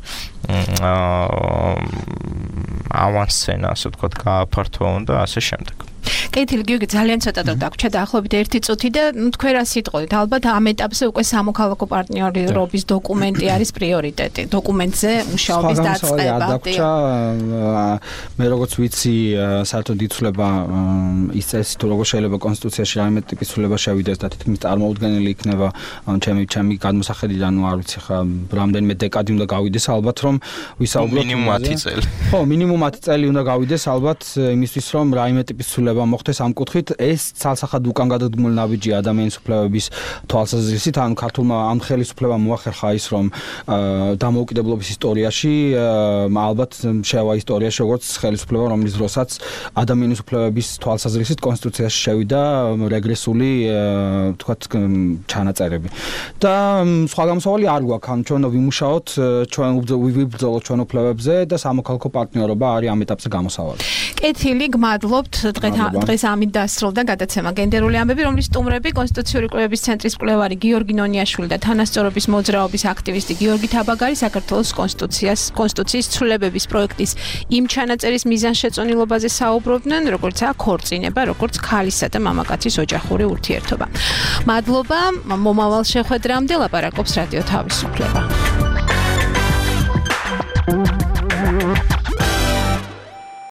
F: ავანსცენა, ასე ვთქვათ, გააფართოვონ და ასე შემდეგ.
D: კეთილი, გიორგი, ძალიან ცოტა დრო დაგვრჩა დაახლოებით 1 წუთი და თქვენ რა სიტყვით, ალბათ ამ ეტაპზე უკვე სამოქალაქო პარტნიორობის დოკუმენტი არის პრიორიტეტი, დოკუმენტზე მუშაობის დაწყება.
G: დაგვრჩა, მე როგორც ვიცი, საერთოდ იცვლება ის წესი, თუ როგორ შეიძლება კონსტიტუციაში რაიმე ტიპის ცვლილება შევიდეს და თითქმის წარმოუდგენელი იქნება ჩემი გადმოსახედიდან, არ ვიცი ხა, რამდენიმე დეკადი უნდა გავიდეს ალბათ, რომ ვისაუბროთ
F: მინიმუმ 10 წელი.
G: ხო, მინიმუმ 10 წელი უნდა გავიდეს ალბათ იმისთვის, რომ რაიმე ტიპის ცვლილება მოხდეს ამ კუთხით. ეს ცალსახად უკან გადადგმული ნაბიჯი ადამიანის უფლებების თვალსაზრისით, ან ქართულმა ამ ხელისუფლებამ მოახერხა ის, რომ დამოუკიდებლობის ისტორიაში ალბათ შევა ისტორიაში როგორც ხელისუფლება, რომლის დროსაც ადამიანის უფლებების თვალსაზრისით კონსტიტუციაში შევიდა რეგრესული, თქვათ, ჩანაწერები. და სხვა გამოსავალი არ გვაქვს, ან ჩვენ ვიმუშაოთ, ჩვენ ვიბრძოლოთ ჩვენ უფლებებზე და სამოქალაქო პარტნიორობა არის ამ ეტაპზე გამოსავალი.
D: კეთილი, გმადლობთ. დღეს ამით დასრულდა გადაცემა გენდერული ამბები, რომლის სტუმრები კონსტიტუციური კვლევების ცენტრის მკვლევარი გიორგი ნონიაშვილი და თანასწორობის მოძრაობის აქტივისტი გიორგი თაბაგარი საქართველოს კონსტიტუციის ცვლილებების პროექტის იმ ჩანაწერის მიზანშეწონილობაზე საუბრობდნენ, როგორიცაა ქორწინება, როგორც ქალისა და მამაკაცის ოჯახური ურთიერთობა. მადლობა, მომავალ შეხვედრამდე ლაპარაკობს რადიო თავისუფლება.